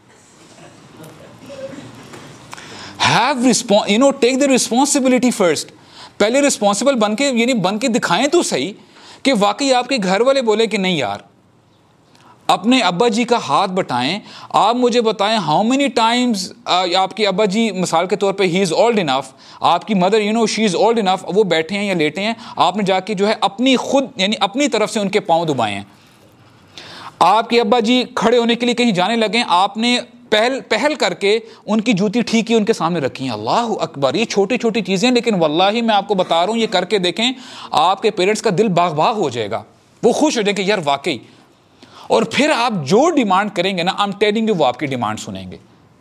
Have respons- you know, take the responsibility first. پہلے رسپانسبل بن کے یعنی بن کے دکھائیں تو صحیح کہ واقعی آپ کے گھر والے بولے کہ نہیں یار, اپنے ابا جی کا ہاتھ بٹائیں. آپ مجھے بتائیں ہاؤ مینی ٹائمز آپ کے ابا جی مثال کے طور پہ ہی از اولڈ انف, آپ کی mother you know she is old enough, وہ بیٹھے ہیں یا لیٹے ہیں, آپ نے جا کے جو ہے اپنی خود یعنی اپنی طرف سے ان کے پاؤں دبائے ہیں. آپ کے ابا جی کھڑے ہونے کے لیے کہیں جانے لگے, آپ نے پہل پہل کر کے ان کی جوتی ٹھیک کی ان کے سامنے رکھی ہیں. اللہ اکبر, یہ چھوٹی چھوٹی چیزیں, لیکن واللہ میں آپ کو بتا رہا ہوں یہ کر کے دیکھیں آپ کے پیرنٹس کا دل باغ باغ ہو جائے گا, وہ خوش ہو جائیں کہ یار واقعی. اور پھر آپ جو ڈیمانڈ کریں گے نا آئی ایم ٹیلنگ یو وہ آپ کی ڈیمانڈ سنیں گے.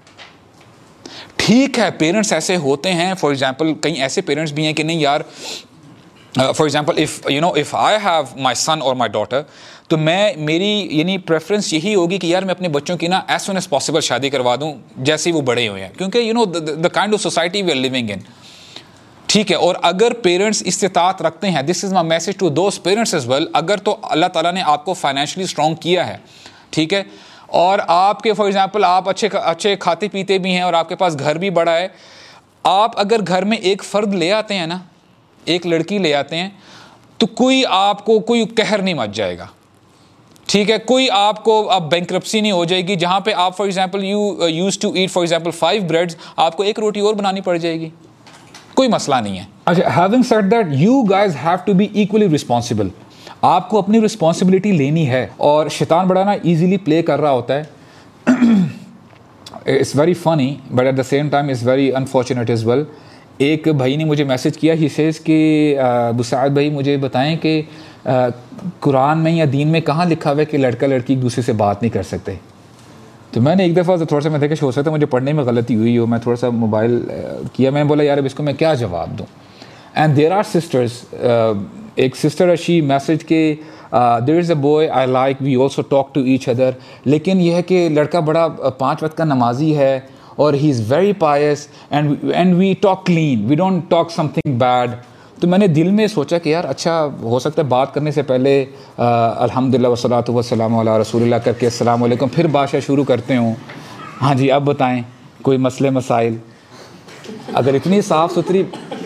ٹھیک ہے پیرنٹس ایسے ہوتے ہیں, فار ایگزامپل کئی ایسے پیرنٹس بھی ہیں کہ نہیں یار for example if you know if I have my son اور مائی ڈاٹر, تو میں میری یعنی پریفرنس یہی ہوگی کہ یار میں اپنے بچوں کی نا ایز سون ایز پاسبل شادی کروا دوں جیسے وہ بڑے ہوئے ہیں, کیونکہ you know the kind of society we are living in. ٹھیک ہے, اور اگر پیرنٹس استطاعت رکھتے ہیں, this is my message to those parents as well, اگر تو اللہ تعالیٰ نے آپ کو فائنینشلی اسٹرانگ کیا ہے, ٹھیک ہے, اور آپ کے فار ایگزامپل آپ اچھے اچھے کھاتے پیتے بھی ہیں اور آپ کے پاس گھر بھی بڑا ہے, آپ اگر گھر میں ایک فرد لے آتے ہیں نا, ایک لڑکی لے آتے ہیں, تو کوئی آپ کو کوئی قہر نہیں مچ جائے گا, ٹھیک ہے, کوئی آپ کو اب بینکرپسی نہیں ہو جائے گی. جہاں پہ آپ for example you use to eat for example five breads, آپ کو ایک روٹی اور بنانی پڑ جائے گی, کوئی مسئلہ نہیں ہے. اچھا, having said that you guys have to be equally responsible, آپ کو اپنی رسپانسبلٹی لینی ہے. اور شیطان بڑا نا ایزیلی پلے کر رہا ہوتا ہے. It's very funny but at the same time it's very unfortunate as well. ایک بھائی نے مجھے میسج کیا, ہی سیز کہ بسعد بھائی مجھے بتائیں کہ قرآن میں یا دین میں کہاں لکھا ہوا ہے کہ لڑکا لڑکی ایک دوسرے سے بات نہیں کر سکتے. تو میں نے ایک دفعہ تھوڑا سا میں دیکھا ہو سکتا ہے مجھے پڑھنے میں غلطی ہوئی ہو, میں تھوڑا سا موبائل کیا, میں نے بولا یار اب اس کو میں کیا جواب دوں. اینڈ دیر آر سسٹرز, ایک سسٹر شی میسج کہ there is a boy I like we also talk to each other, لیکن یہ ہے کہ لڑکا بڑا پانچ وقت کا نمازی ہے اور he is very pious and and we talk clean, we don't talk something bad. تو میں نے دل میں سوچا کہ یار اچھا ہو سکتا ہے بات کرنے سے پہلے الحمدللہ والصلاۃ والسلام علی رسول اللہ کر کے السلام علیکم پھر بادشاہ شروع کرتے ہوں. ہاں جی اب بتائیں کوئی مسئلے مسائل. اگر اتنی صاف ستھری,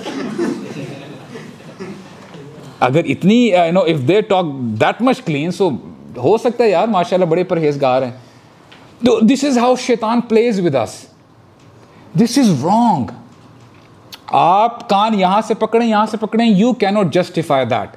اگر اتنی you know if they talk that much clean, so ہو سکتا ہے یار ماشاء اللہ بڑے پرہیزگار ہیں. تو دس از ہاؤ شیطان please with us, this is wrong. آپ کان یہاں سے پکڑیں یہاں سے پکڑیں, you can not justify that.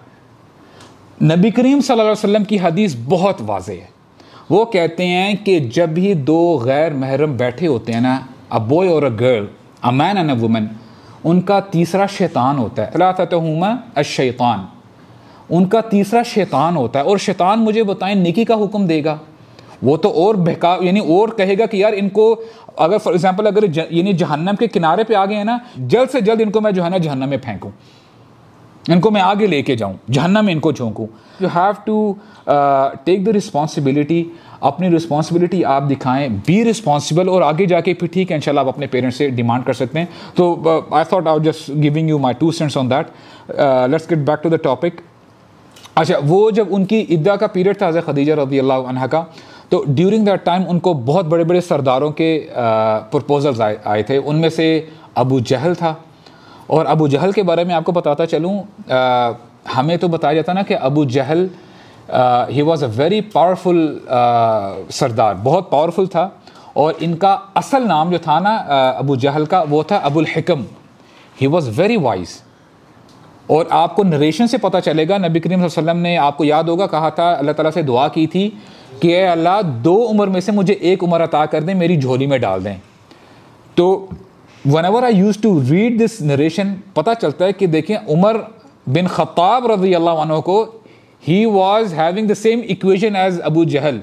نبی کریم صلی اللہ علیہ وسلم کی حدیث بہت واضح ہے, وہ کہتے ہیں کہ جب بھی دو غیر محرم بیٹھے ہوتے ہیں نا, اے بوائے اور a girl, a man and a woman, ان کا تیسرا شیطان ہوتا ہے. ثلاثتہما الشیطان, ان کا تیسرا شیطان ہوتا ہے. اور شیطان مجھے بتائیں نیکی کا حکم دے گا, وہ تو اور بہکا یعنی اور کہے گا کہ یار ان کو اگر فار ایگزامپل اگر یعنی جہنم کے کنارے پہ آ گئے ہیں نا, جلد سے جلد ان کو میں جو ہے نا جہنم میں پھینکوں, ان کو میں آگے لے کے جاؤں, جہنم میں ان کو جھونکوں. You have to take the responsibility, اپنی رسپانسبلٹی آپ دکھائیں, بی رسپانسبل, اور آگے جا کے پھر ٹھیک ہے انشاءاللہ آپ اپنے پیرنٹس سے ڈیمانڈ کر سکتے ہیں. تو I thought I just giving you my two cents on that. Let's get back to the topic. اچھا, وہ جب ان کی عدہ کا پیریڈ تھا حضرت خدیجہ رضی اللہ عنہا کا, تو ڈیورنگ دیٹ ٹائم ان کو بہت بڑے بڑے سرداروں کے پرپوزلز آئے آئے تھے. ان میں سے ابو جہل تھا, اور ابو جہل کے بارے میں آپ کو بتاتا چلوں, ہمیں تو بتایا جاتا نا کہ Abu Jahl he was a very powerful سردار, بہت پاورفل تھا. اور ان کا اصل نام جو تھا نا ابو جہل کا, وہ تھا Abu al-Hakam. He was very wise. اور آپ کو نریشن سے پتہ چلے گا, نبی کریم صلی اللہ علیہ وسلم نے, آپ کو یاد ہوگا, کہا تھا اللہ تعالیٰ سے دعا کی تھی کہ اے اللہ دو عمر میں سے مجھے ایک عمر عطا کر دیں, میری جھولی میں ڈال دیں. تو whenever I used to read this narration, پتہ چلتا ہے کہ دیکھیں عمر بن خطاب رضی اللہ عنہ کو he was having the same equation as ابو جہل.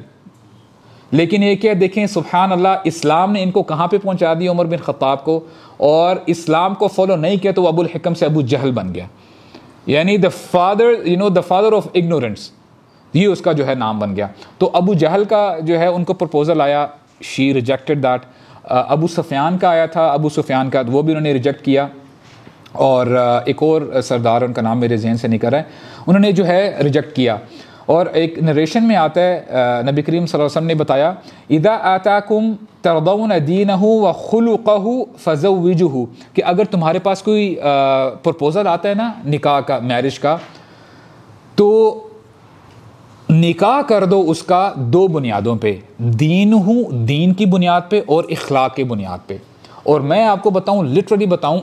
لیکن یہ کیا دیکھیں سبحان اللہ, اسلام نے ان کو کہاں پہ پہنچا دیا عمر بن خطاب کو, اور اسلام کو فالو نہیں کیا تو ابو الحکم سے ابو جہل بن گیا, یعنی the father you know the father of ignorance, یہ اس کا جو ہے نام بن گیا. تو ابو جہل کا جو ہے ان کو پرپوزل آیا, she rejected that. ابو سفیان کا آیا تھا, ابو سفیان کا, وہ بھی انہوں نے ریجیکٹ کیا. اور ایک اور سردار, ان کا نام میرے ذہن سے نکل رہا ہے, انہوں نے جو ہے ریجیکٹ کیا. اور ایک نریشن میں آتا ہے, نبی کریم صلی اللہ علیہ وسلم نے بتایا, اذا آتاکم ترضون دینہ وخلقہ فزوجہ, کہ اگر تمہارے پاس کوئی پرپوزل آتا ہے نا نکاح کا, میرج کا, تو نکاح کر دو اس کا دو بنیادوں پہ, دین ہوں دین کی بنیاد پہ اور اخلاق کی بنیاد پہ. اور میں آپ کو بتاؤں, لٹرلی بتاؤں,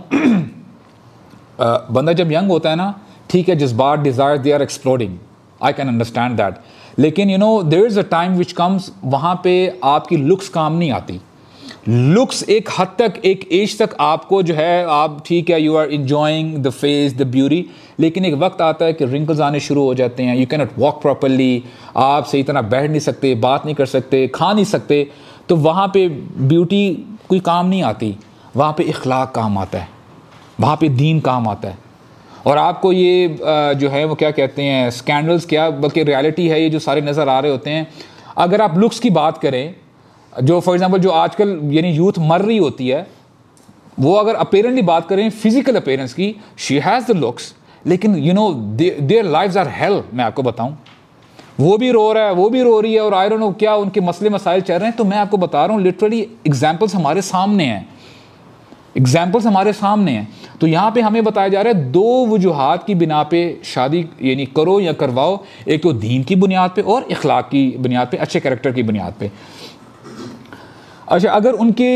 بندہ جب ینگ ہوتا ہے نا, ٹھیک ہے, جذبات desire they are exploding, I can understand that, لیکن you know there is a time which comes, وہاں پہ آپ کی لکس کام نہیں آتی. لکس ایک حد تک, ایک ایج تک آپ کو جو ہے آپ ٹھیک ہے, you are enjoying the face, the beauty, لیکن ایک وقت آتا ہے کہ رنکلز آنے شروع ہو جاتے ہیں, you can not walk properly, آپ صحیح طرح بیٹھ نہیں سکتے, بات نہیں کر سکتے, کھا نہیں سکتے, تو وہاں پہ بیوٹی کوئی کام نہیں آتی, وہاں پہ اخلاق کام آتا ہے, وہاں پہ دین کام آتا ہے. اور آپ کو یہ جو ہے وہ کیا کہتے ہیں اسکینڈلز, کیا بلکہ ریالٹی ہے یہ جو سارے نظر آ رہے ہوتے ہیں. اگر آپ لکس کی بات کریں, جو فار ایگزامپل جو آج کل یعنی یوتھ مر رہی ہوتی ہے, وہ اگر اپیرنٹلی بات کریں فزیکل اپیرنس کی, شی ہیز دا لکس, لیکن you know their lives are hell. میں آپ کو بتاؤں وہ بھی رو رہا ہے, وہ بھی رو رہی ہے, اور آئی ڈونٹ نو کیا ان کے مسئلے مسائل چل رہے ہیں. تو میں آپ کو بتا رہا ہوں لٹرلی ایگزامپلس ہمارے سامنے ہیں, ایگزامپلس ہمارے سامنے ہیں. تو یہاں پہ ہمیں بتایا جا رہا ہے دو وجوہات کی بنا پہ شادی یعنی کرو یا کرواؤ, ایک تو دین کی بنیاد پہ اور اخلاق کی بنیاد پہ, اچھے کریکٹر کی بنیاد پہ. اچھا اگر ان کے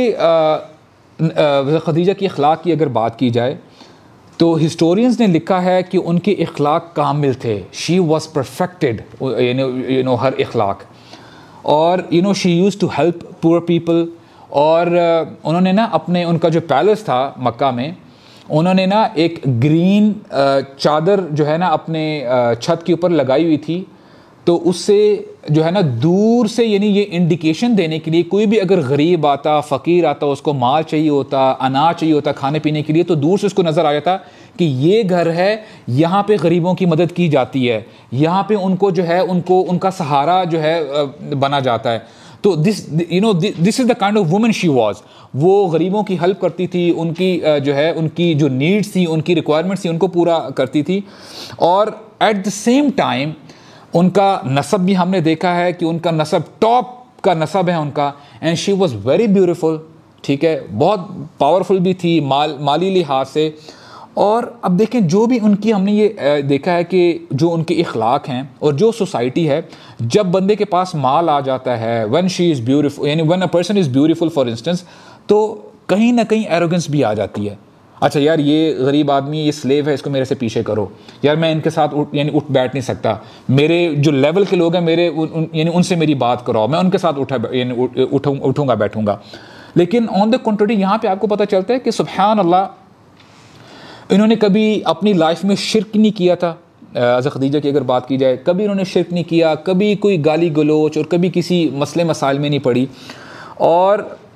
خدیجہ کی اخلاق کی اگر بات کی جائے تو ہسٹورینز نے لکھا ہے کہ ان کے اخلاق کامل تھے. She was perfected you know her اخلاق, اور you know she use to help poor people. اور انہوں نے نا اپنے ان کا جو پیلس تھا مکہ میں, انہوں نے نا ایک گرین چادر جو ہے نا اپنے چھت کے اوپر لگائی ہوئی تھی. تو اس سے جو ہے نا دور سے یعنی یہ انڈیکیشن دینے کے لیے کوئی بھی اگر غریب آتا, فقیر آتا, اس کو مال چاہیے ہوتا, اناج چاہیے ہوتا کھانے پینے کے لیے, تو دور سے اس کو نظر آ جاتا کہ یہ گھر ہے, یہاں پہ غریبوں کی مدد کی جاتی ہے, یہاں پہ ان کو جو ہے ان کو ان کا سہارا جو ہے بنا جاتا ہے. تو this you know this is the kind of woman she was. وہ غریبوں کی ہیلپ کرتی تھی, ان کی جو ہے ان کی جو نیڈس تھی, ان کی ریکوائرمنٹس تھی, ان کو پورا کرتی تھی. اور ایٹ دا سیم ٹائم ان کا نسب بھی ہم نے دیکھا ہے کہ ان کا نسب ٹاپ کا نسب ہے ان کا, and she was very beautiful. ٹھیک ہے, بہت پاورفل بھی تھی مال مالی لحاظ سے. اور اب دیکھیں جو بھی ان کی ہم نے یہ دیکھا ہے کہ جو ان کے اخلاق ہیں اور جو سوسائٹی ہے, جب بندے کے پاس مال آ جاتا ہے, when she is beautiful یعنی when a person is beautiful for instance, تو کہیں نہ کہیں ایروگنس بھی آ جاتی ہے. اچھا یار یہ غریب آدمی ہے, یہ سلیو ہے, اس کو میرے سے پیچھے کرو, یار میں ان کے ساتھ یعنی اٹھ بیٹھ نہیں سکتا, میرے جو لیول کے لوگ ہیں میرے یعنی ان سے میری بات کراؤ, میں ان کے ساتھ اٹھا یعنی اٹھوں اٹھوں گا بیٹھوں گا. لیکن آن دا کنٹری یہاں پہ آپ کو پتہ چلتا ہے کہ سبحان اللہ انہوں نے کبھی اپنی لائف میں شرک نہیں کیا تھا. حضرت خدیجہ کی اگر بات کی جائے, کبھی انہوں نے شرک نہیں کیا, کبھی کوئی گالی گلوچ اور کبھی کسی مسئلے مسائل میں نہیں پڑی. اور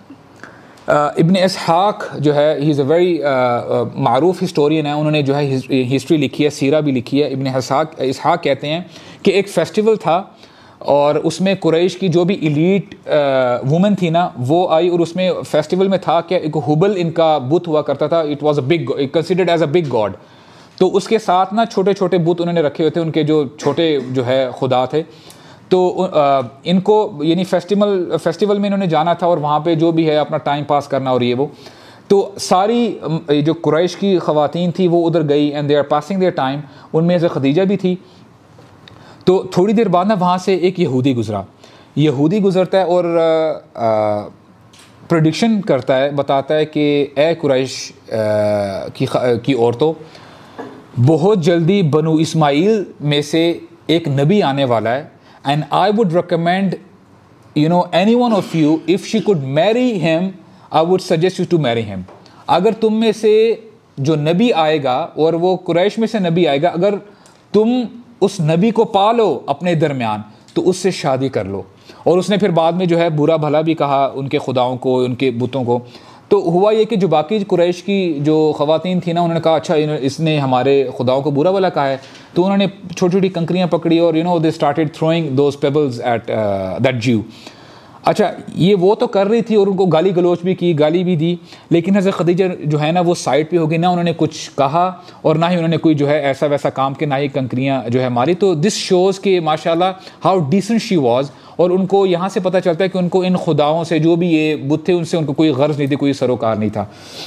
ابن اسحاق جو ہے ہی از اے ویری معروف ہسٹورین ہے, انہوں نے جو ہے ہسٹری لکھی ہے, سیرہ بھی لکھی ہے. ابن اسحاق اسحاق کہتے ہیں کہ ایک فیسٹیول تھا اور اس میں قریش کی جو بھی ایلیٹ وومن تھی نا وہ آئی, اور اس میں فیسٹیول میں تھا کہ ایک حبل ان کا بت ہوا کرتا تھا. It was a big considered as a big god. تو اس کے ساتھ نا چھوٹے چھوٹے بت انہوں نے رکھے ہوئے تھے, ان کے جو چھوٹے جو ہے خدا تھے. تو ان کو یعنی فیسٹیول فیسٹیول میں انہوں نے جانا تھا اور وہاں پہ جو بھی ہے اپنا ٹائم پاس کرنا اور یہ وہ. تو ساری جو قریش کی خواتین تھی وہ ادھر گئی, and they are passing their time. ان میں سے خدیجہ بھی تھی. تو تھوڑی دیر بعد نا وہاں سے ایک یہودی گزرا. یہودی گزرتا ہے اور پریڈکشن کرتا ہے, بتاتا ہے کہ اے قریش کی کی عورتوں, بہت جلدی بنو اسماعیل میں سے ایک نبی آنے والا ہے, and I would recommend you know any one of you if she could marry him I would suggest you to marry him. اگر تم میں سے جو نبی آئے گا اور وہ قریش میں سے نبی آئے گا, اگر تم اس نبی کو پالو اپنے درمیان تو اس سے شادی کر لو. اور اس نے پھر بعد میں جو ہے برا بھلا بھی کہا ان کے خداؤں کو, ان کے بتوں کو. تو ہوا یہ کہ جو باقی قریش کی جو خواتین تھیں نا انہوں نے کہا اچھا اس نے ہمارے خداؤں کو برا بھلا کہا ہے. تو انہوں نے چھوٹی چھوٹی کنکریاں پکڑی اور you know they started throwing those pebbles at that Jew. اچھا یہ وہ تو کر رہی تھی اور ان کو گالی گلوچ بھی کی, گالی بھی دی, لیکن حضرت خدیجہ جو ہے نا وہ سائڈ پہ ہو گئی, نہ انہوں نے کچھ کہا اور نہ ہی انہوں نے کوئی جو ہے ایسا ویسا کام کے, نہ ہی کنکریاں جو ہے ماری. تو دس شوز کہ ماشاء Allah how decent she was. اور ان کو یہاں سے پتہ چلتا ہے کہ ان کو ان خداؤں سے جو بھی یہ بت تھے ان سے ان کو کوئی غرض نہیں تھی, کوئی سروکار نہیں تھا.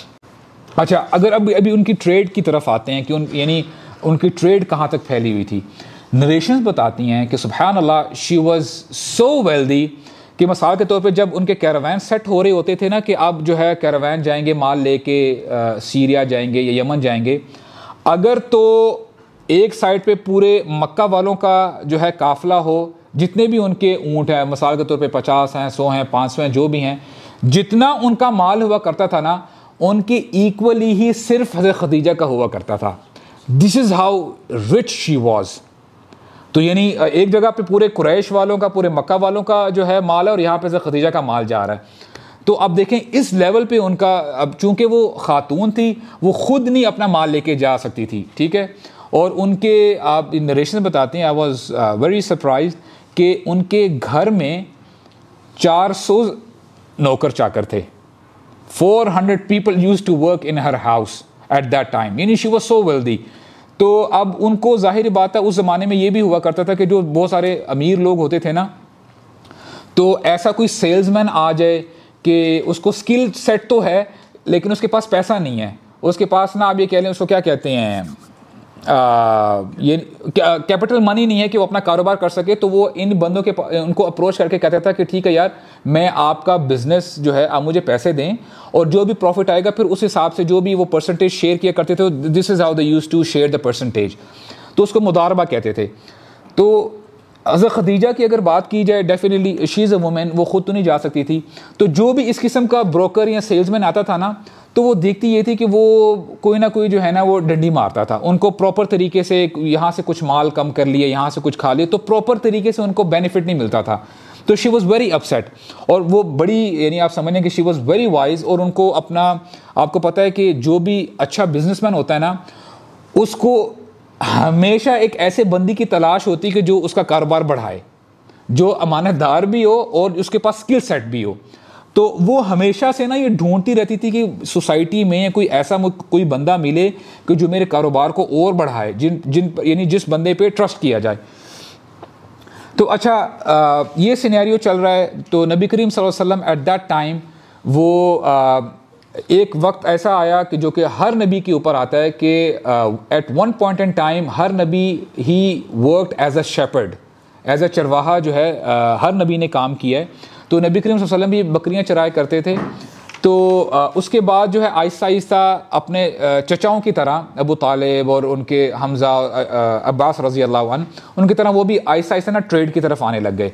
اچھا اگر اب ابھی ان کی ٹریڈ کی طرف آتے ہیں کہ ان یعنی ان کی ٹریڈ کہاں تک پھیلی ہوئی تھی. نریشنز بتاتی ہیں کہ سبحان اللہ شی واز سو ویلدی کہ مثال کے طور پہ جب ان کے کیراوین سیٹ ہو رہے ہوتے تھے نا کہ اب جو ہے کیراوین جائیں گے مال لے کے سیریا جائیں گے یا یمن جائیں گے, اگر تو ایک سائڈ پہ پورے مکہ والوں کا جو ہے قافلہ ہو, جتنے بھی ان کے اونٹ ہیں مثال کے طور پہ پچاس ہیں, سو ہیں, پانچ سو ہیں, جو بھی ہیں, جتنا ان کا مال ہوا کرتا تھا نا ان کے ایکولی ہی صرف حضرت خدیجہ کا ہوا کرتا تھا. This is how rich she was. تو یعنی ایک جگہ پہ پورے قریش والوں کا, پورے مکہ والوں کا جو ہے مال ہے اور یہاں پہ حضرت خدیجہ کا مال جا رہا ہے. تو اب دیکھیں اس لیول پہ ان کا, اب چونکہ وہ خاتون تھی وہ خود نہیں اپنا مال لے کے جا سکتی تھی, ٹھیک ہے. اور ان کے آپ نریشن بتاتے ہیں, آئی واز ویری سرپرائز کہ ان کے گھر میں چار سو نوکر چاکر تھے. Four hundred people use to work in her house at that time, یعنی شی واز سو ویلدی. تو اب ان کو ظاہر بات ہے اس زمانے میں یہ بھی ہوا کرتا تھا کہ جو بہت سارے امیر لوگ ہوتے تھے نا, تو ایسا کوئی سیلز مین آ جائے کہ اس کو اسکل سیٹ تو ہے لیکن اس کے پاس پیسہ نہیں ہے, اس کے پاس نا آپ یہ کہہ لیں اس کو کیا کہتے ہیں, یہ کیپٹل منی نہیں ہے کہ وہ اپنا کاروبار کر سکے, تو وہ ان بندوں کے ان کو اپروچ کر کے کہتا تھا کہ ٹھیک ہے یار میں آپ کا بزنس جو ہے آپ مجھے پیسے دیں اور جو بھی پروفٹ آئے گا پھر اس حساب سے جو بھی وہ پرسنٹیج شیئر کیا کرتے تھے, this is how they use to share the percentage, تو اس کو مضاربہ کہتے تھے. تو حضرت خدیجہ کی اگر بات کی جائے definitely she is a woman, وہ خود تو نہیں جا سکتی تھی, تو جو بھی اس قسم کا بروکر یا سیلز مین آتا تھا نا تو وہ دیکھتی یہ تھی کہ وہ کوئی نہ کوئی جو ہے نا وہ ڈنڈی مارتا تھا, ان کو پراپر طریقے سے یہاں سے کچھ مال کم کر لیے یہاں سے کچھ کھا لیے, تو پراپر طریقے سے ان کو بینیفٹ نہیں ملتا تھا. تو شی واز ویری اپسیٹ, اور وہ بڑی یعنی آپ سمجھیں کہ شی واز ویری وائز, اور ان کو اپنا آپ کو پتہ ہے کہ جو بھی اچھا بزنس مین ہوتا ہے نا اس کو ہمیشہ ایک ایسے بندی کی تلاش ہوتی کہ جو اس کا کاروبار بڑھائے, جو امانت دار بھی ہو اور اس کے پاس اسکل سیٹ بھی ہو. تو وہ ہمیشہ سے نا یہ ڈھونڈتی رہتی تھی کہ سوسائٹی میں کوئی ایسا کوئی بندہ ملے کہ جو میرے کاروبار کو اور بڑھائے, جن جن یعنی جس بندے پہ ٹرسٹ کیا جائے. تو اچھا یہ سینیریو چل رہا ہے, تو نبی کریم صلی اللہ علیہ وسلم ایٹ دیٹ ٹائم وہ ایک وقت ایسا آیا کہ جو کہ ہر نبی کے اوپر آتا ہے کہ at one point in time ہر نبی he worked as a shepherd, as a چرواہا جو ہے ہر نبی نے کام کیا ہے. تو نبی کریم صلی اللہ علیہ وسلم بھی بکریاں چرایا کرتے تھے. تو اس کے بعد جو ہے آہستہ آہستہ اپنے چچاؤں کی طرح ابو طالب اور ان کے حمزہ عباس رضی اللہ عنہ ان کی طرح وہ بھی آہستہ آہستہ نا ٹریڈ کی طرف آنے لگ گئے.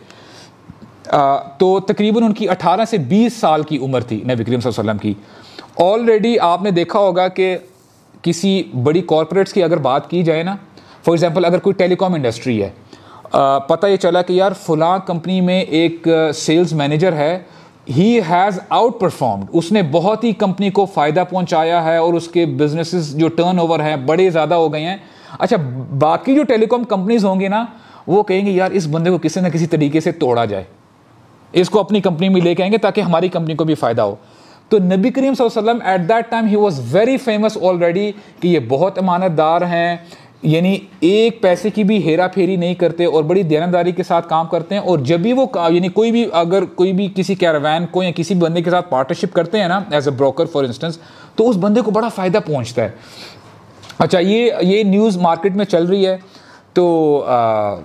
تو تقریباً ان کی اٹھارہ سے بیس سال کی عمر تھی نبی کریم صلی اللہ علیہ وسلم کی. آلریڈی آپ نے دیکھا ہوگا کہ کسی بڑی کارپوریٹس کی اگر بات کی جائے نا, فار ایگزامپل اگر کوئی ٹیلی کام انڈسٹری ہے, پتہ یہ چلا کہ یار فلاں کمپنی میں ایک سیلز مینیجر ہے, ہی ہیز آؤٹ پرفارمڈ, اس نے بہت ہی کمپنی کو فائدہ پہنچایا ہے اور اس کے بزنسز جو ٹرن اوور ہیں بڑے زیادہ ہو گئے ہیں. اچھا باقی جو ٹیلی کام کمپنیز ہوں گی نا وہ کہیں گے یار اس بندے کو کسی نہ کسی طریقے سے توڑا جائے, اس کو اپنی کمپنی میں لے کے آئیں گے تاکہ ہماری کمپنی کو بھی فائدہ ہو. تو نبی کریم صلی اللہ علیہ وسلم at that time he was very famous already کہ یہ بہت امانت دار ہیں, یعنی ایک پیسے کی بھی ہیرا پھیری نہیں کرتے اور بڑی دیانتداری کے ساتھ کام کرتے ہیں. اور جب بھی وہ یعنی کوئی بھی اگر کوئی بھی کسی کیراوین کو یا کسی بندے کے ساتھ پارٹنرشپ کرتے ہیں نا as a broker for instance, تو اس بندے کو بڑا فائدہ پہنچتا ہے. اچھا یہ یہ نیوز مارکیٹ میں چل رہی ہے. تو آ,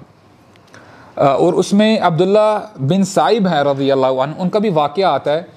آ, اور اس میں عبداللہ بن سائب ہیں رضی اللہ عنہ, ان کا بھی واقعہ آتا ہے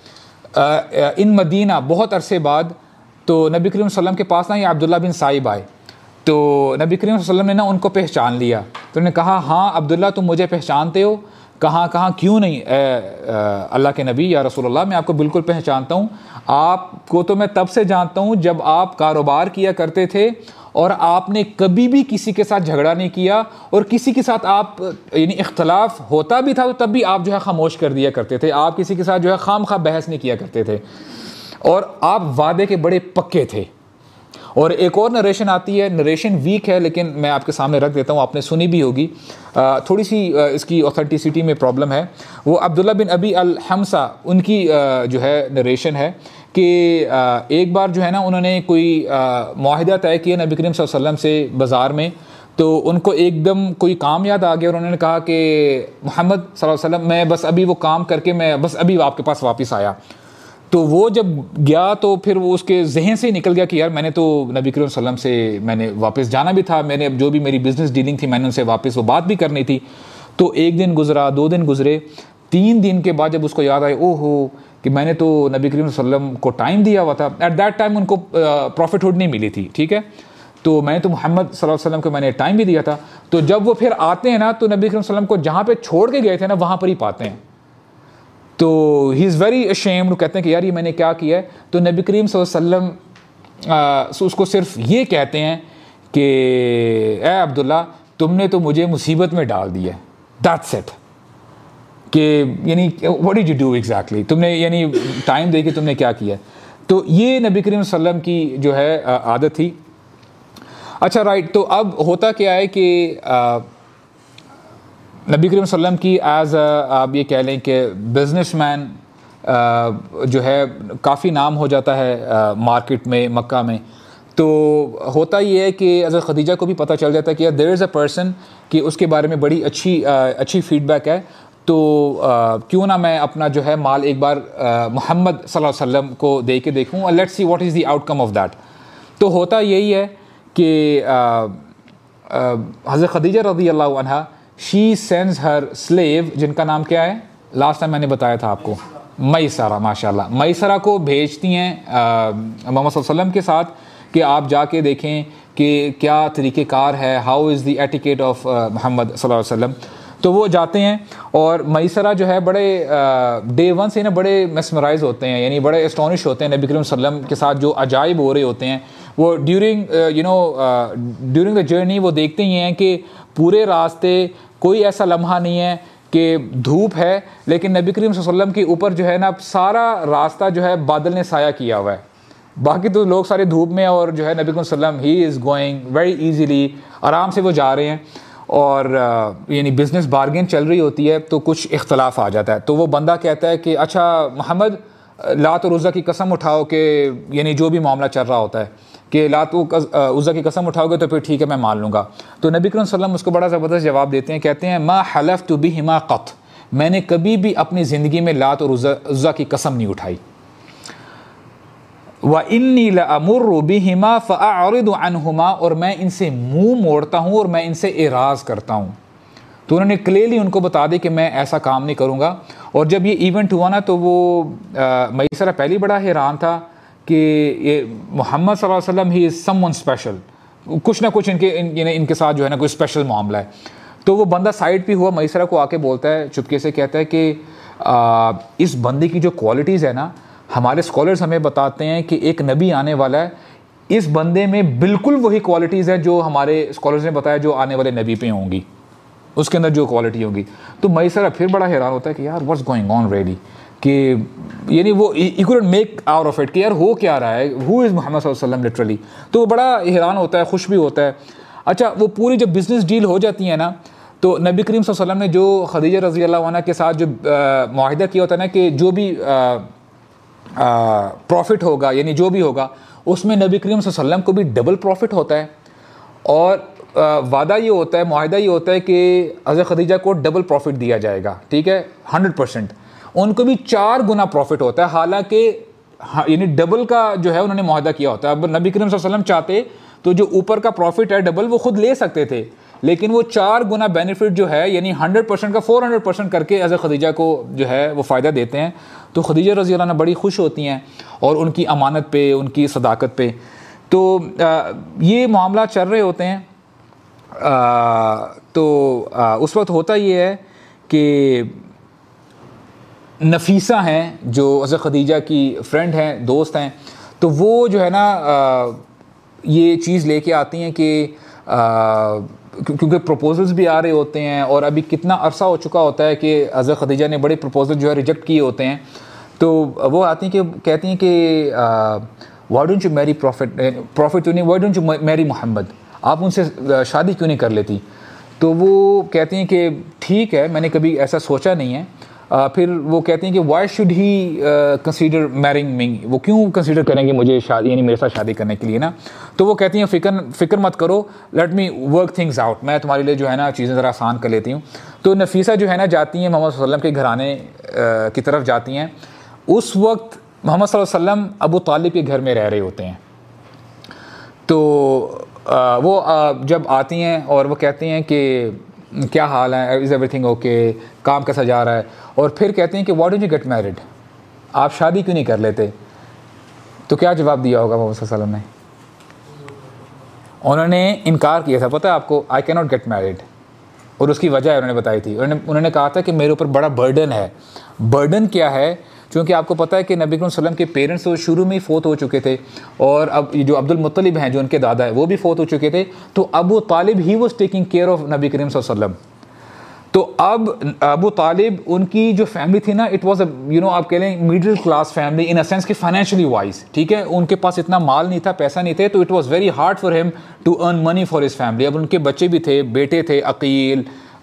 ان مدینہ بہت عرصے بعد. تو نبی کریم صلی اللہ علیہ وسلم کے پاس نا یہ عبداللہ بن سائب آئے, تو نبی کریم صلی اللہ علیہ وسلم نے نا ان کو پہچان لیا. تو انہوں نے کہا ہاں عبداللہ تم مجھے پہچانتے ہو؟ کہاں کہاں کیوں نہیں اے اللہ کے نبی یا رسول اللہ, میں آپ کو بالکل پہچانتا ہوں, آپ کو تو میں تب سے جانتا ہوں جب آپ کاروبار کیا کرتے تھے اور آپ نے کبھی بھی کسی کے ساتھ جھگڑا نہیں کیا, اور کسی کے ساتھ آپ یعنی اختلاف ہوتا بھی تھا تو تب بھی آپ جو ہے خاموش کر دیا کرتے تھے, آپ کسی کے ساتھ جو ہے خام خواہ بحث نہیں کیا کرتے تھے, اور آپ وعدے کے بڑے پکے تھے. اور ایک اور نریشن آتی ہے, نریشن ویک ہے لیکن میں آپ کے سامنے رکھ دیتا ہوں, آپ نے سنی بھی ہوگی, تھوڑی سی اس کی اوتھینٹسٹی میں پرابلم ہے. وہ عبداللہ بن ابی الحمسہ ان کی جو ہے نریشن ہے کہ ایک بار جو ہے نا انہوں نے کوئی معاہدہ طے کیا نبی کریم صلی اللہ علیہ وسلم سے بازار میں, تو ان کو ایک دم کوئی کام یاد آ گیا اور انہوں نے کہا کہ محمد صلی اللہ علیہ وسلم میں بس ابھی وہ کام کر کے میں بس ابھی آپ کے پاس واپس آیا. تو وہ جب گیا تو پھر وہ اس کے ذہن سے ہی نکل گیا کہ یار میں نے تو نبی کریم صلی اللہ علیہ وسلم سے میں نے واپس جانا بھی تھا, میں نے جو بھی میری بزنس ڈیلنگ تھی میں نے ان سے واپس وہ بات بھی کرنی تھی. تو ایک دن گزرا, دو دن گزرے, تین دن کے بعد جب اس کو یاد آئے او ہو کہ میں نے تو نبی کریم صلی اللہ علیہ وسلم کو ٹائم دیا ہوا تھا. ایٹ دیٹ ٹائم ان کو پروفٹ ہوڈ نہیں ملی تھی, ٹھیک ہے, تو میں نے تو محمد صلی اللہ علیہ وسلم کو میں نے ٹائم بھی دیا تھا. تو جب وہ پھر آتے ہیں نا تو نبی کریم صلی اللہ علیہ وسلم کو جہاں پہ چھوڑ کے گئے تھے نا وہاں پر ہی پاتے ہیں. تو ہی از ویری اشیمڈ, کہتے ہیں کہ یار یہ میں نے کیا کیا ہے. تو نبی کریم صلی اللہ علیہ وسلم اس کو صرف یہ کہتے ہیں کہ اے عبداللہ تم نے تو مجھے مصیبت میں ڈال دیا, دیٹس اٹ, کہ یعنی what did you do exactly, تم نے یعنی ٹائم دے کے تم نے کیا کیا. تو یہ نبی کریم صلی اللہ علیہ وسلم کی جو ہے عادت تھی. اچھا رائٹ, تو اب ہوتا کیا ہے کہ نبی کریم صلی اللہ علیہ وسلم کی ایز آپ یہ کہہ لیں کہ بزنس مین جو ہے کافی نام ہو جاتا ہے مارکیٹ میں مکہ میں. تو ہوتا یہ ہے کہ حضرت خدیجہ کو بھی پتہ چل جاتا ہے کہ دیر از اے پرسن کہ اس کے بارے میں بڑی اچھی اچھی فیڈ بیک ہے، تو کیوں نہ میں اپنا جو ہے مال ایک بار محمد صلی اللہ علیہ وسلم کو دے کے دیکھوں اور let's see what is the outcome of that. تو ہوتا یہی ہے کہ حضرت خدیجہ رضی اللہ عنہ شی سینڈز ہر سلیو، جن کا نام کیا ہے لاسٹ ٹائم میں نے بتایا تھا آپ کو، میسرہ، ماشاء اللہ، میسرہ کو بھیجتی ہیں محمد صلی اللہ علیہ وسلم کے ساتھ کہ آپ جا کے دیکھیں کہ کیا طریقہ کار ہے، how is the etiquette of Muhammad صلی اللہ علیہ وسلم. تو وہ جاتے ہیں اور میسرہ جو ہے بڑے ڈے ون سے نا بڑے میسمرائز ہوتے ہیں، یعنی بڑے اسٹونش ہوتے ہیں نبی کریم صلی اللہ علیہ وسلم کے ساتھ جو عجائب ہو رہے ہوتے ہیں. وہ during you know during the journey وہ دیکھتے ہی ہیں کہ پورے راستے کوئی ایسا لمحہ نہیں ہے کہ دھوپ ہے لیکن نبی کریم صلی اللہ علیہ وسلم کے اوپر جو ہے نا سارا راستہ جو ہے بادل نے سایہ کیا ہوا ہے. باقی تو لوگ سارے دھوپ میں، اور جو ہے نبی کریم صلی اللہ علیہ وسلم he is going very easily, آرام سے وہ جا رہے ہیں، اور یعنی بزنس بارگین چل رہی ہوتی ہے تو کچھ اختلاف آ جاتا ہے. تو وہ بندہ کہتا ہے کہ اچھا محمد لات اور عزیٰ کی قسم اٹھاؤ، کہ یعنی جو بھی معاملہ چل رہا ہوتا ہے کہ لات و عزیٰ کی قسم اٹھاؤ گے تو پھر ٹھیک ہے میں مان لوں گا. تو نبی کریم صلی اللہ علیہ وسلم اس کو بڑا زبردست جواب دیتے ہیں، کہتے ہیں ما حلفت بہما قط، میں نے کبھی بھی اپنی زندگی میں لات اور عزیٰ کی قسم نہیں اٹھائی. وَإِنِّي لَأَمُرُّ بِهِمَا فَأَعْرِضُ عَنْهُمَا، اور میں ان سے منہ موڑتا ہوں اور میں ان سے اعراض کرتا ہوں. تو انہوں نے کلیئرلی ان کو بتا دی کہ میں ایسا کام نہیں کروں گا. اور جب یہ ایونٹ ہوا نا تو وہ میسرہ پہلی بڑا حیران تھا کہ یہ محمد صلی اللہ علیہ وسلم he is some one special, کچھ نہ کچھ ان کے یعنی ان کے ساتھ جو ہے نا کوئی اسپیشل معاملہ ہے. تو وہ بندہ سائڈ پہ ہوا، میسرہ کو آ کے بولتا ہے چپکے سے، کہتا ہے کہ اس بندے کی جو کوالٹیز ہے نا، ہمارے اسکالرز ہمیں بتاتے ہیں کہ ایک نبی آنے والا ہے، اس بندے میں بالکل وہی کوالٹیز ہیں جو ہمارے اسکالرز نے بتایا جو آنے والے نبی پہ ہوں گی، اس کے اندر جو کوالٹی ہوگی. تو میسرہ پھر بڑا حیران ہوتا ہے کہ یار واٹس گوئنگ آن ریلی، کہ یعنی وہ ہی couldn't make out of it کہ یار ہو کیا رہا ہے، ہو از محمد صلی اللہ علیہ وسلم لٹرلی. تو وہ بڑا حیران ہوتا ہے، خوش بھی ہوتا ہے. اچھا وہ پوری جب بزنس ڈیل ہو جاتی ہے نا، تو نبی کریم صلی اللہ علیہ وسلم نے جو خدیجہ رضی اللہ عنہ کے ساتھ جو معاہدہ کیا ہوتا ہے نا کہ جو بھی پروفٹ ہوگا یعنی جو بھی ہوگا اس میں نبی کریم صلی اللہ علیہ وسلم کو بھی ڈبل پروفٹ ہوتا ہے، اور وعدہ یہ ہوتا ہے، معاہدہ یہ ہوتا ہے کہ حضرت خدیجہ کو ڈبل پروفٹ دیا جائے گا، ٹھیک ہے، ہنڈریڈ پرسینٹ. ان کو بھی چار گنا پروفٹ ہوتا ہے، حالانکہ یعنی ڈبل کا جو ہے انہوں نے معاہدہ کیا ہوتا ہے. اب نبی کریم صلی اللہ علیہ وسلم چاہتے تو جو اوپر کا پروفٹ ہے ڈبل وہ خود لے سکتے تھے، لیکن وہ چار گنا بینیفٹ جو ہے یعنی ہنڈریڈ پرسینٹ کا فور ہنڈریڈ پرسینٹ کر کے حضرت خدیجہ کو جو ہے وہ فائدہ دیتے ہیں. تو خدیجہ رضی اللہ عنہ بڑی خوش ہوتی ہیں اور ان کی امانت پہ، ان کی صداقت پہ. تو یہ معاملات چل رہے ہوتے ہیں. تو اس وقت ہوتا یہ ہے کہ نفیسہ ہیں جو حضرت خدیجہ کی فرینڈ ہیں، دوست ہیں، تو وہ جو ہے نا یہ چیز لے کے آتی ہیں کہ کیونکہ پروپوزلز بھی آ رہے ہوتے ہیں اور ابھی کتنا عرصہ ہو چکا ہوتا ہے کہ حضرت خدیجہ نے بڑے پروپوزل جو ہے ریجیکٹ کیے ہوتے ہیں. تو وہ آتی ہیں کہ کہتی ہیں کہ why don't you marry prophet prophet you نہیں why don't you marry Muhammad, آپ ان سے شادی کیوں نہیں کر لیتی. تو وہ کہتی ہیں کہ ٹھیک ہے، میں نے کبھی ایسا سوچا نہیں ہے. پھر وہ کہتے ہیں کہ why should he consider marrying me, وہ کیوں کنسیڈر کریں گے مجھے شادی یعنی میرے ساتھ شادی کرنے کے لیے نا. تو وہ کہتی ہیں فکر فکر مت کرو، let me work things out, میں تمہارے لیے جو ہے نا چیزیں ذرا آسان کر لیتی ہوں. تو نفیسہ جو ہے نا جاتی ہیں محمد صلی اللہ علیہ وسلم کے گھرانے کی طرف جاتی ہیں. اس وقت محمد صلی اللہ علیہ وسلم ابو طالب کے گھر میں رہ رہے ہوتے ہیں. تو وہ جب آتی ہیں اور وہ کہتے ہیں کہ کیا حال ہے، از ایوری تھنگ اوکے، کام کیسا جا رہا ہے، اور پھر کہتے ہیں کہ why don't you get married, آپ شادی کیوں نہیں کر لیتے. تو کیا جواب دیا ہوگا محمد صلی اللہ علیہ وسلم نے؟ انہوں نے انکار کیا تھا، پتہ ہے آپ کو، آئی کی ناٹ گیٹ میرڈ. اور اس کی وجہ انہوں نے بتائی تھی، انہوں نے انہوں نے کہا تھا کہ میرے اوپر بڑا برڈن ہے. برڈن کیا ہے؟ چونکہ آپ کو پتہ ہے کہ نبی کریم صلی اللہ علیہ وسلم کے پیرنٹس تو شروع میں ہی فوت ہو چکے تھے، اور اب جو عبد المطلب ہیں جو ان کے دادا ہیں وہ بھی فوت ہو چکے تھے. تو Abu Talib he was taking care of نبی کریم صلی اللہ علیہ وسلم. تو اب ابو طالب ان کی جو فیملی تھی نا، it was a you know آپ کہہ لیں middle class family in a sense کہ فائنینشلی وائز، ٹھیک ہے، ان کے پاس اتنا مال نہیں تھا، پیسہ نہیں تھے. تو it was very hard for him to earn money for his family. اب ان کے بچے بھی تھے، بیٹے تھے عقیل،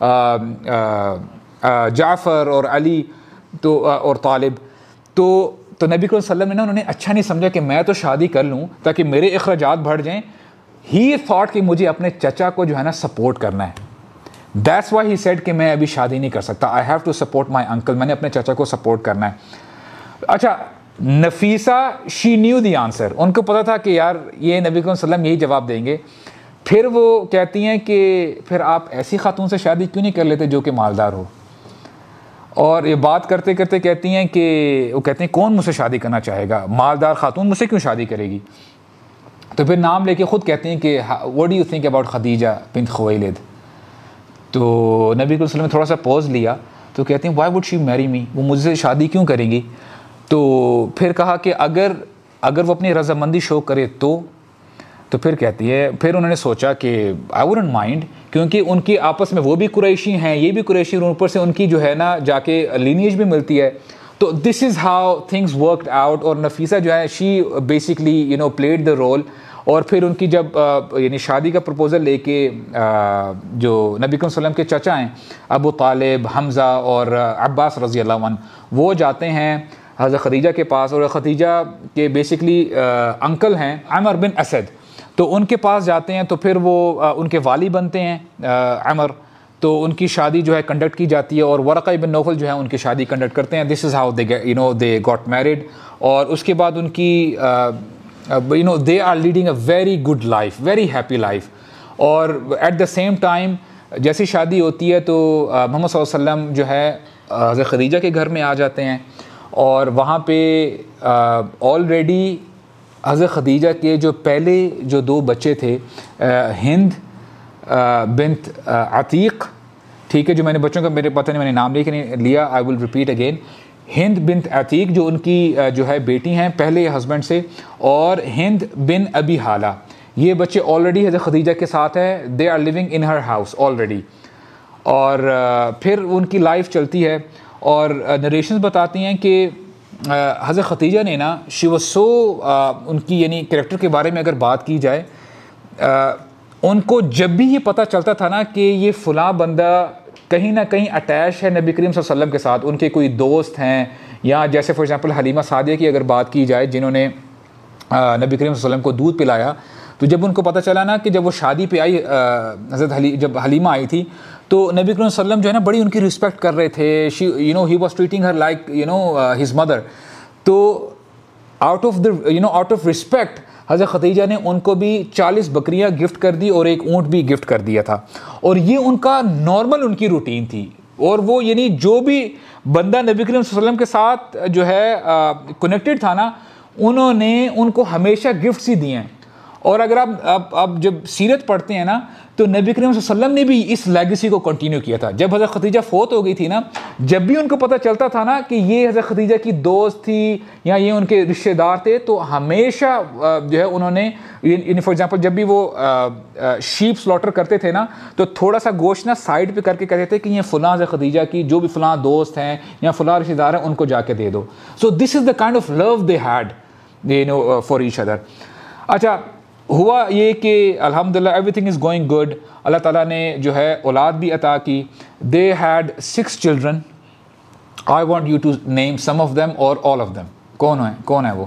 جعفر اور علی تو اور طالب. تو تو نبی صلی اللہ علیہ وسلم نے نا انہوں نے اچھا نہیں سمجھا کہ میں تو شادی کر لوں تاکہ میرے اخراجات بڑھ جائیں. ہی تھاٹ کہ مجھے اپنے چچا کو جو ہے نا سپورٹ کرنا ہے. دیٹس وائی ہی سیڈ کہ میں ابھی شادی نہیں کر سکتا, I have to support my uncle, میں نے اپنے چچا کو سپورٹ کرنا ہے. اچھا Nafisa she knew the answer, ان کو پتا تھا کہ یار یہ نبی صلی اللہ علیہ وسلم یہی جواب دیں گے. پھر وہ کہتی ہیں کہ پھر آپ ایسی خاتون سے شادی کیوں نہیں کر لیتے جو کہ مالدار ہو. اور یہ بات کرتے کرتے کہتی ہیں کہ وہ کہتے ہیں کون مجھ سے شادی کرنا چاہے گا, مالدار خاتون مجھ سے کیوں شادی کرے گی. تو پھر نام لے کے خود کہتے ہیں کہ what do you think about Khadija bint Khuwaylid. تو نبی صلی اللہ علیہ وسلم نے تھوڑا سا پوز لیا تو کہتے ہیں وائی وڈ شی میری می, وہ مجھ سے شادی کیوں کریں گی. تو پھر کہا کہ اگر اگر وہ اپنی رضامندی شو کرے تو تو پھر کہتی ہے, پھر انہوں نے سوچا کہ آئی ووڈنٹ مائنڈ, کیونکہ ان کی آپس میں وہ بھی قریشی ہیں یہ بھی قریشی, اور اوپر سے ان کی جو ہے نا جا کے لینیج بھی ملتی ہے. تو this is how things worked out. اور نفیسہ جو ہے she basically you know played the role. اور پھر ان کی جب یعنی شادی کا پرپوزل لے کے جو نبی صلی اللہ علیہ وسلم کے چچا ہیں ابو طالب, حمزہ اور عباس رضی اللہ عنہ, وہ جاتے ہیں حضرت خدیجہ کے پاس. اور خدیجہ کے بیسکلی انکل ہیں عمر بن اسد, تو ان کے پاس جاتے ہیں. تو پھر وہ ان کے والی بنتے ہیں عمر, تو ان کی شادی جو ہے کنڈکٹ کی جاتی ہے. اور ورقہ بن نوفل جو ہے ان کی شادی کنڈکٹ کرتے ہیں. This is how they you know they got married. اور اس کے بعد ان کی you know they are leading a very good life, very happy life. اور ایٹ دا سیم ٹائم جیسی شادی ہوتی ہے تو محمد صلی اللہ علیہ وسلم جو ہے حضرت خدیجہ کے گھر میں آ جاتے ہیں. اور وہاں پہ آلریڈی حضرت خدیجہ کے جو پہلے جو دو بچے تھے ہند بنت عتیق, ٹھیک ہے, جو میں نے بچوں کا میرے پتہ نہیں میں نے نام لے کے نہیں لیا, آئی ول ریپیٹ اگین, ہند بنت عتیق جو ان کی جو ہے بیٹی ہیں پہلے ہسبینڈ سے, اور ہند بن ابی حالہ, یہ بچے آلریڈی حضرت خدیجہ کے ساتھ ہیں, they are living in her house already. اور پھر ان کی لائف چلتی ہے. اور نریشنز بتاتی ہیں کہ حضرت خدیجہ نے نا شی واز سو, ان کی یعنی کریکٹر کے بارے میں اگر بات کی جائے, ان کو جب بھی یہ پتہ چلتا تھا نا کہ یہ فلاں بندہ کہیں نہ کہیں اٹیچ ہے نبی کریم صلی اللہ علیہ وسلم کے ساتھ, ان کے کوئی دوست ہیں, یا جیسے فار ایگزامپل حلیمہ سعدیہ کی اگر بات کی جائے جنہوں نے نبی کریم صلی اللہ علیہ وسلم کو دودھ پلایا, تو جب ان کو پتہ چلا نا کہ جب وہ شادی پہ آئی حضرت حلی جب حلیمہ آئی تھی تو نبی کریم صلی اللہ علیہ وسلم جو ہے نا بڑی ان کی رسپیکٹ کر رہے تھے. She you know he was treating her like you know his mother. تو out of the you know out of respect حضرت خدیجہ نے ان کو بھی چالیس بکریاں گفٹ کر دی اور ایک اونٹ بھی گفٹ کر دیا تھا. اور یہ ان کا نارمل ان کی روٹین تھی. اور وہ یعنی جو بھی بندہ نبی کریم صلی اللہ علیہ وسلم کے ساتھ جو ہے کنیکٹڈ تھا نا, انہوں نے ان کو ہمیشہ گفٹس ہی دیے ہیں. اور اگر آپ آپ آپ جب سیرت پڑھتے ہیں نا تو نبی کریم صلی اللہ علیہ وسلم نے بھی اس لیگیسی کو کنٹینیو کیا تھا. جب حضرت خدیجہ فوت ہو گئی تھی نا, جب بھی ان کو پتہ چلتا تھا نا کہ یہ حضرت خدیجہ کی دوست تھی یا یہ ان کے رشتہ دار تھے, تو ہمیشہ جو ہے انہوں نے فار ایگزامپل جب بھی وہ شیپ سلاٹر کرتے تھے نا تو تھوڑا سا گوشت نا سائڈ پہ کر کے کہتے تھے کہ یہ فلاں حضرت خدیجہ کی جو بھی فلاں دوست ہیں یا فلاں رشتہ دار ہیں ان کو جا کے دے دو. So this is the kind of love they had you know for each other. اچھا ہوا یہ کہ الحمدللہ everything is going good, اللہ تعالیٰ نے جو ہے اولاد بھی عطا کی. They had six children. I want you to name some of them اور آل آف دیم. کون ہے کون ہے وہ؟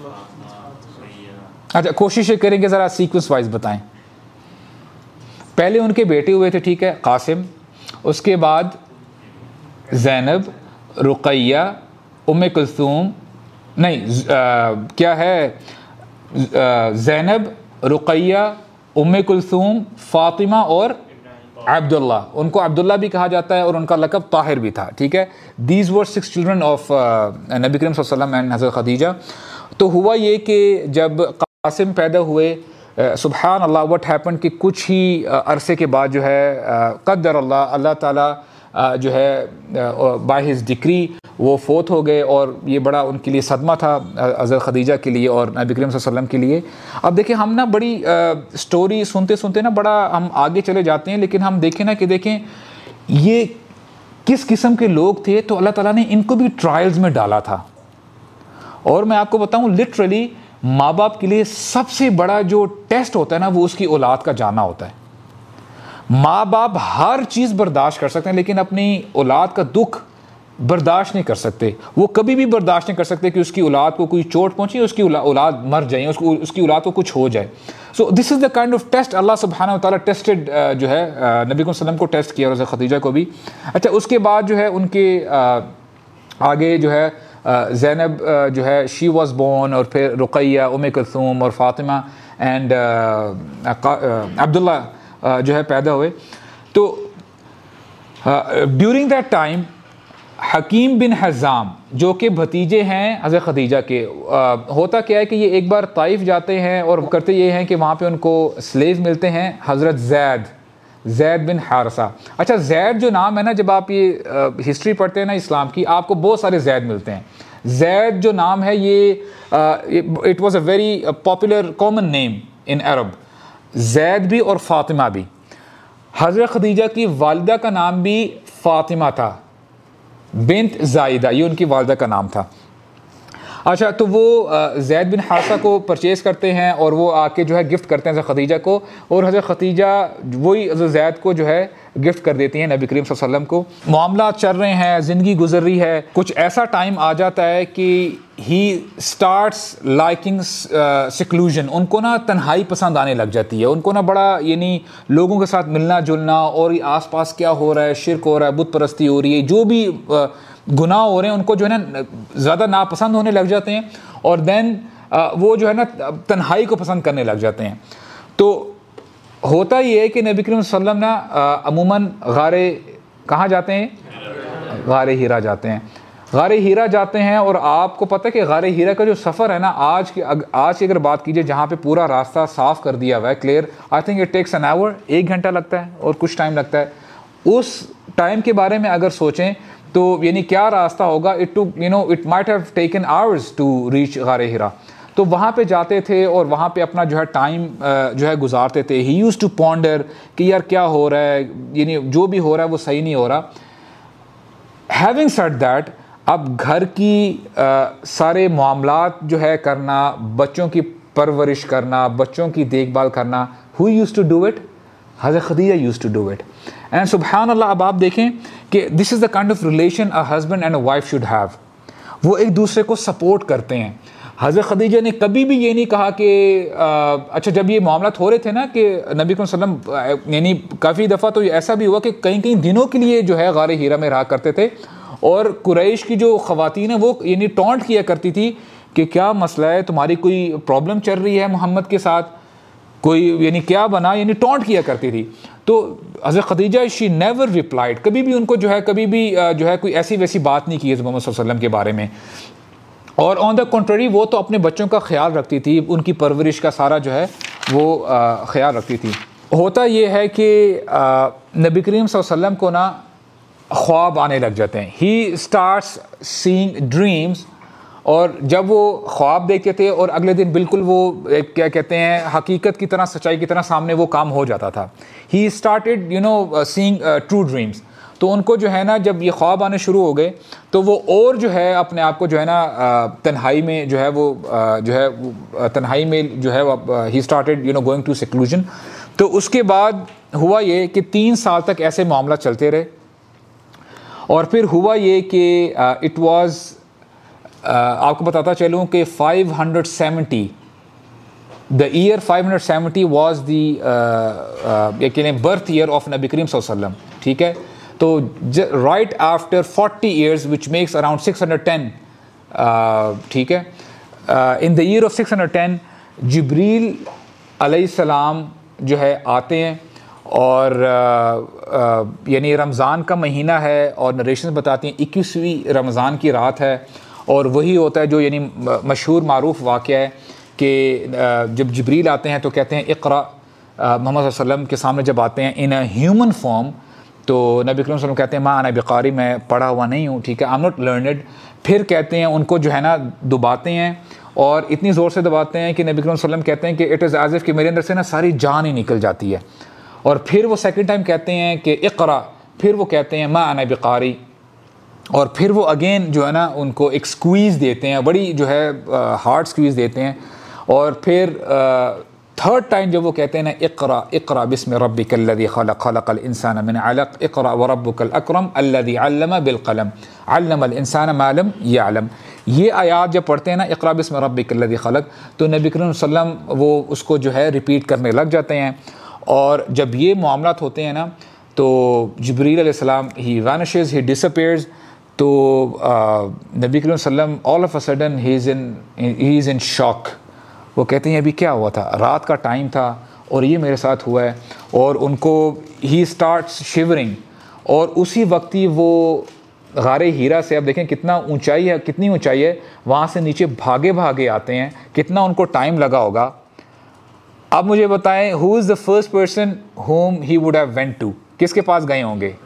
اچھا کوشش کریں گے ذرا سیکوینس وائز بتائیں. پہلے ان کے بیٹے ہوئے تھے, ٹھیک ہے, قاسم. اس کے بعد زینب, رقیہ, ام کلثوم, نہیں کیا ہے, زینب, رقیہ, ام کلثوم, فاطمہ اور عبداللہ. ان کو عبداللہ بھی کہا جاتا ہے اور ان کا لقب طاہر بھی تھا, ٹھیک ہے. These were six children of نبی کریم صلی اللہ علیہ وسلم اینڈ حضرت خدیجہ. تو ہوا یہ کہ جب قاسم پیدا ہوئے, سبحان اللہ واٹ ہیپن کہ کچھ ہی عرصے کے بعد جو ہے قدر اللہ اللہ تعالیٰ جو ہے بائی ہز ڈکری وہ فوت ہو گئے. اور یہ بڑا ان کے لیے صدمہ تھا حضرت خدیجہ کے لیے اور نبی کریم صلی اللہ علیہ وسلم کے لیے. اب دیکھیں ہم نا بڑی سٹوری سنتے سنتے نا بڑا ہم آگے چلے جاتے ہیں, لیکن ہم دیکھیں نا کہ دیکھیں یہ کس قسم کے لوگ تھے. تو اللہ تعالیٰ نے ان کو بھی ٹرائلز میں ڈالا تھا. اور میں آپ کو بتاؤں لٹرلی ماں باپ کے لیے سب سے بڑا جو ٹیسٹ ہوتا ہے نا وہ اس کی اولاد کا جانا ہوتا ہے. ماں باپ ہر چیز برداشت کر سکتے ہیں لیکن اپنی اولاد کا دکھ برداشت نہیں کر سکتے, وہ کبھی بھی برداشت نہیں کر سکتے کہ اس کی اولاد کو کوئی چوٹ پہنچے, اس کی اولاد مر جائیں, اس کو اس کی اولاد کو کچھ ہو جائے. So this is the kind of test اللہ سبحانہ و تعالیٰ ٹیسٹڈ جو ہے نبی صلی اللہ علیہ وسلم کو ٹیسٹ کیا, اور حضرت خدیجہ کو بھی. اچھا اس کے بعد جو ہے ان کے آگے جو ہے زینب جو ہے شی واز بورن, اور پھر رقیہ, ام کلثوم اور فاطمہ اینڈ عبداللہ جو ہے پیدا ہوئے. تو ڈیورنگ دیٹ ٹائم حکیم بن حزام جو کہ بھتیجے ہیں حضرت خدیجہ کے, ہوتا کیا ہے کہ یہ ایک بار طائف جاتے ہیں اور کرتے یہ ہیں کہ وہاں پہ ان کو سلیو ملتے ہیں حضرت زید زید بن حارثہ. اچھا زید جو نام ہے نا, جب آپ یہ ہسٹری پڑھتے ہیں نا اسلام کی, آپ کو بہت سارے زید ملتے ہیں. زید جو نام ہے یہ it was a very popular common name in Arab, Zaid بھی اور فاطمہ بھی. حضرت خدیجہ کی والدہ کا نام بھی فاطمہ تھا بنت زائدہ, یہ ان کی والدہ کا نام تھا. اچھا تو وہ زید بن حارثہ کو پرچیز کرتے ہیں اور وہ آ کے جو ہے گفٹ کرتے ہیں حضرت خدیجہ کو, اور حضرت خدیجہ وہی حضرت زید کو جو ہے گفٹ کر دیتی ہیں نبی کریم صلی اللہ علیہ وسلم کو. معاملات چل رہے ہیں, زندگی گزر رہی ہے, کچھ ایسا ٹائم آ جاتا ہے کہ ہی اسٹارٹس لائکنگ سیکلوژن, ان کو نا تنہائی پسند آنے لگ جاتی ہے, ان کو نا بڑا یعنی لوگوں کے ساتھ ملنا جلنا, اور آس پاس کیا ہو رہا ہے, شرک ہو رہا ہے, بت پرستی ہو رہی ہے, جو بھی گناہ ہو رہے ہیں ان کو جو ہے نا زیادہ ناپسند ہونے لگ جاتے ہیں, اور دین وہ جو ہے نا تنہائی کو پسند کرنے لگ جاتے ہیں. تو ہوتا یہ ہے کہ نبی کریم صلی اللہ علیہ وسلم نا عموماً غار کہاں جاتے ہیں, غار ہیرا جاتے ہیں. غار ہیرا جاتے ہیں, اور آپ کو پتہ ہے کہ غار ہیرا کا جو سفر ہے نا, آج کی آج کی اگر بات کیجیے جہاں پہ پورا راستہ صاف کر دیا ہوا ہے clear, I think it takes an hour, ایک گھنٹہ لگتا ہے اور کچھ ٹائم لگتا ہے. اس ٹائم کے بارے میں اگر سوچیں تو یعنی کیا راستہ ہوگا, it to you know it might have taken hours to reach غار ہیرا. تو وہاں پہ جاتے تھے اور وہاں پہ اپنا جو ہے ٹائم جو ہے گزارتے تھے. ہی یوز ٹو پونڈر کہ یار کیا ہو رہا ہے, یعنی جو بھی ہو رہا ہے وہ صحیح نہیں ہو رہا. ہیونگ سیڈ دیٹ, اب گھر کی سارے معاملات جو ہے کرنا, بچوں کی پرورش کرنا, بچوں کی دیکھ بھال کرنا, who used to do it, حضرت Khadija used to do it. And سبحان اللہ, اب آپ دیکھیں کہ this is the kind of relation a husband and a wife should have. وہ ایک دوسرے کو سپورٹ کرتے ہیں. حضرت خدیجہ نے کبھی بھی یہ نہیں کہا کہ اچھا جب یہ معاملات ہو رہے تھے نا کہ نبی صلی اللہ علیہ وسلم, یعنی کافی دفعہ تو ایسا بھی ہوا کہ کئی کئی دنوں کے لیے جو ہے غار ہیرا میں رہا کرتے تھے, اور قریش کی جو خواتین ہیں وہ یعنی ٹونٹ کیا کرتی تھی کہ کیا مسئلہ ہے, تمہاری کوئی پرابلم چل رہی ہے محمد کے ساتھ, کوئی یعنی کیا بنا, یعنی ٹونٹ کیا کرتی تھی. تو حضرت خدیجہ شی نیور ریپلائڈ, کبھی بھی ان کو جو ہے کبھی بھی جو ہے کوئی ایسی ویسی بات نہیں کی محمد صلی اللہ علیہ وسلم کے بارے میں. اور آن دا کنٹری وہ تو اپنے بچوں کا خیال رکھتی تھی, ان کی پرورش کا سارا جو ہے وہ خیال رکھتی تھی. ہوتا یہ ہے کہ نبی کریم صلی اللہ علیہ وسلم کو نا خواب آنے لگ جاتے ہیں. ہی اسٹارٹس سینگ ڈریمز, اور جب وہ خواب دیکھتے تھے اور اگلے دن بالکل وہ کیا کہتے ہیں حقیقت کی طرح, سچائی کی طرح سامنے وہ کام ہو جاتا تھا. He started you know seeing true dreams. تو ان کو جو ہے نا جب یہ خواب آنے شروع ہو گئے تو وہ اور جو ہے اپنے آپ کو جو ہے نا تنہائی میں جو ہے وہ جو ہے تنہائی میں جو ہے he started you know going to seclusion. تو اس کے بعد ہوا یہ کہ تین سال تک ایسے معاملات چلتے رہے, اور پھر ہوا یہ کہ اٹ واز آپ کو بتاتا چلوں کہ five hundred seventy the year five hundred seventy was the یہ کہنے برتھ ایئر آف نبی کریم صلی اللہ علیہ وسلم. ٹھیک ہے, تو right after forty years which makes around six hundred ten, ٹھیک ہے, in the year of six hundred ten Jibril علیہ السلام جو ہے آتے ہیں, اور یعنی رمضان کا مہینہ ہے, اور نریشنز بتاتی ہیں اکیسویں رمضان کی رات ہے, اور وہی ہوتا ہے جو یعنی مشہور معروف واقعہ ہے کہ جب جبریل آتے ہیں تو کہتے ہیں اقرا, محمد صلی اللہ علیہ وسلم کے سامنے جب آتے ہیں ان اے ہیومن فارم, تو نبی کریم صلی اللہ علیہ وسلم کہتے ہیں ما انا بقاری, میں پڑھا ہوا نہیں ہوں, ٹھیک ہے, آئی ایم ناٹ لرنڈ. پھر کہتے ہیں ان کو جو ہے نا دباتے ہیں, اور اتنی زور سے دباتے ہیں کہ نبی کریم صلی اللہ علیہ وسلم کہتے ہیں کہ اٹ از ایز اف کہ میرے اندر سے نا ساری جان ہی نکل جاتی ہے. اور پھر وہ سیکنڈ ٹائم کہتے ہیں کہ اقرا, پھر وہ کہتے ہیں ما انا بقاری, اور پھر وہ اگین جو ہے نا ان کو ایک سکویز دیتے ہیں, بڑی جو ہے ہارڈ سکویز دیتے ہیں, اور پھر تھرڈ ٹائم جب وہ کہتے ہیں نا اقرا اقرا بسم ربک الذی خلق خلق الانسان من علق اقرا وربک الاکرم الذی علم بالقلم علم الانسان ما لم یعلم، یہ آیات جب پڑھتے ہیں نا اقرا بسم ربک الذی خلق، تو نبی کریم صلی اللہ علیہ وسلم وہ اس کو جو ہے ریپیٹ کرنے لگ جاتے ہیں. اور جب یہ معاملات ہوتے ہیں نا تو جبریل علیہ السلام ہی وینشز، ہی ڈسپیئرز. تو نبی کریم صلی اللہ علیہ وسلم all of a sudden he از ان ہی از ان شاک. وہ کہتے ہیں ابھی کیا ہوا تھا، رات کا ٹائم تھا اور یہ میرے ساتھ ہوا ہے. اور ان کو ہی اسٹارٹس شیورنگ، اور اسی وقت ہی وہ غار ہیرا سے، اب دیکھیں کتنا اونچائی ہے، کتنی اونچائی ہے، وہاں سے نیچے بھاگے بھاگے آتے ہیں. کتنا ان کو ٹائم لگا ہوگا. اب مجھے بتائیں who is the first person whom he would have went to, کس کے پاس گئے ہوں گے؟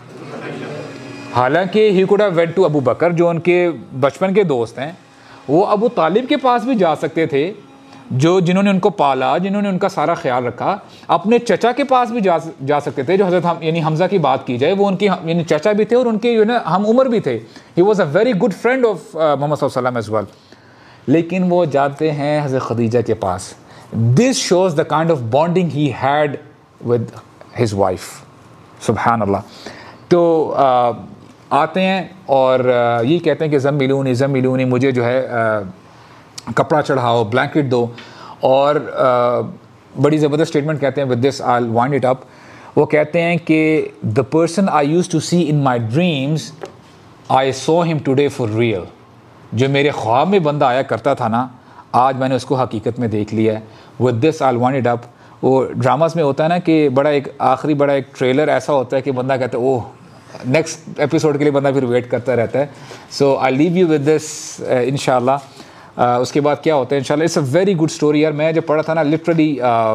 حالانکہ he could have went to Abu Bakr جو ان کے بچپن کے دوست ہیں. وہ ابو طالب کے پاس بھی جا سکتے تھے جو جنہوں نے ان کو پالا، جنہوں نے ان کا سارا خیال رکھا. اپنے چچا کے پاس بھی جا جا سکتے تھے جو حضرت یعنی حمزہ کی بات کی جائے، وہ ان کی یعنی چچا بھی تھے اور ان کے جو ہے نا ہم عمر بھی تھے. He was a very good friend of Muhammad صلی اللہ علیہ وسلم ایز ویل. لیکن وہ جاتے ہیں حضرت خدیجہ کے پاس. This shows the kind of bonding he had with his wife. سبحان اللہ. تو آتے ہیں اور یہ کہتے ہیں کہ زملونی زملونی، مجھے جو ہے کپڑا چڑھاؤ، بلینکٹ دو. اور بڑی زبردست اسٹیٹمنٹ کہتے ہیں with this I wind it up. وہ کہتے ہیں کہ the person I use to see in my dreams I saw him today for real. جو میرے خواب میں بندہ آیا کرتا تھا نا، آج میں نے اس کو حقیقت میں دیکھ لیا ہے. With this I wind it up. وہ ڈراماز میں ہوتا ہے نا کہ بڑا ایک آخری بڑا ایک ٹریلر ایسا ہوتا ہے کہ بندہ کہتا ہے اوہ نیکسٹ ایپیسوڈ کے لیے بندہ پھر ویٹ کرتا رہتا ہے. سو آئی لیو یو ود دس ان شاء اللہ. اس کے بعد کیا ہوتا ہے ان شاء اللہ. It's a very good story یار. میں جب پڑھا تھا نا لٹرلی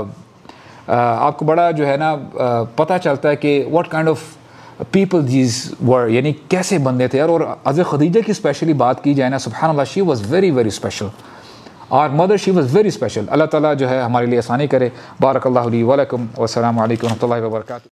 آپ کو بڑا جو ہے نا پتہ چلتا ہے کہ what kind of people these were, یعنی کیسے بندے تھے یار. اور حضرت خدیجہ کی اسپیشلی بات کی جائے نا، سبحان اللہ، she was very very special. اور mother she was very special. اللہ تعالیٰ جو ہے ہمارے لیے آسانی کرے. بارک اللہ علی ولکم، والسلام علیکم و رحمۃ اللہ وبرکاتہ.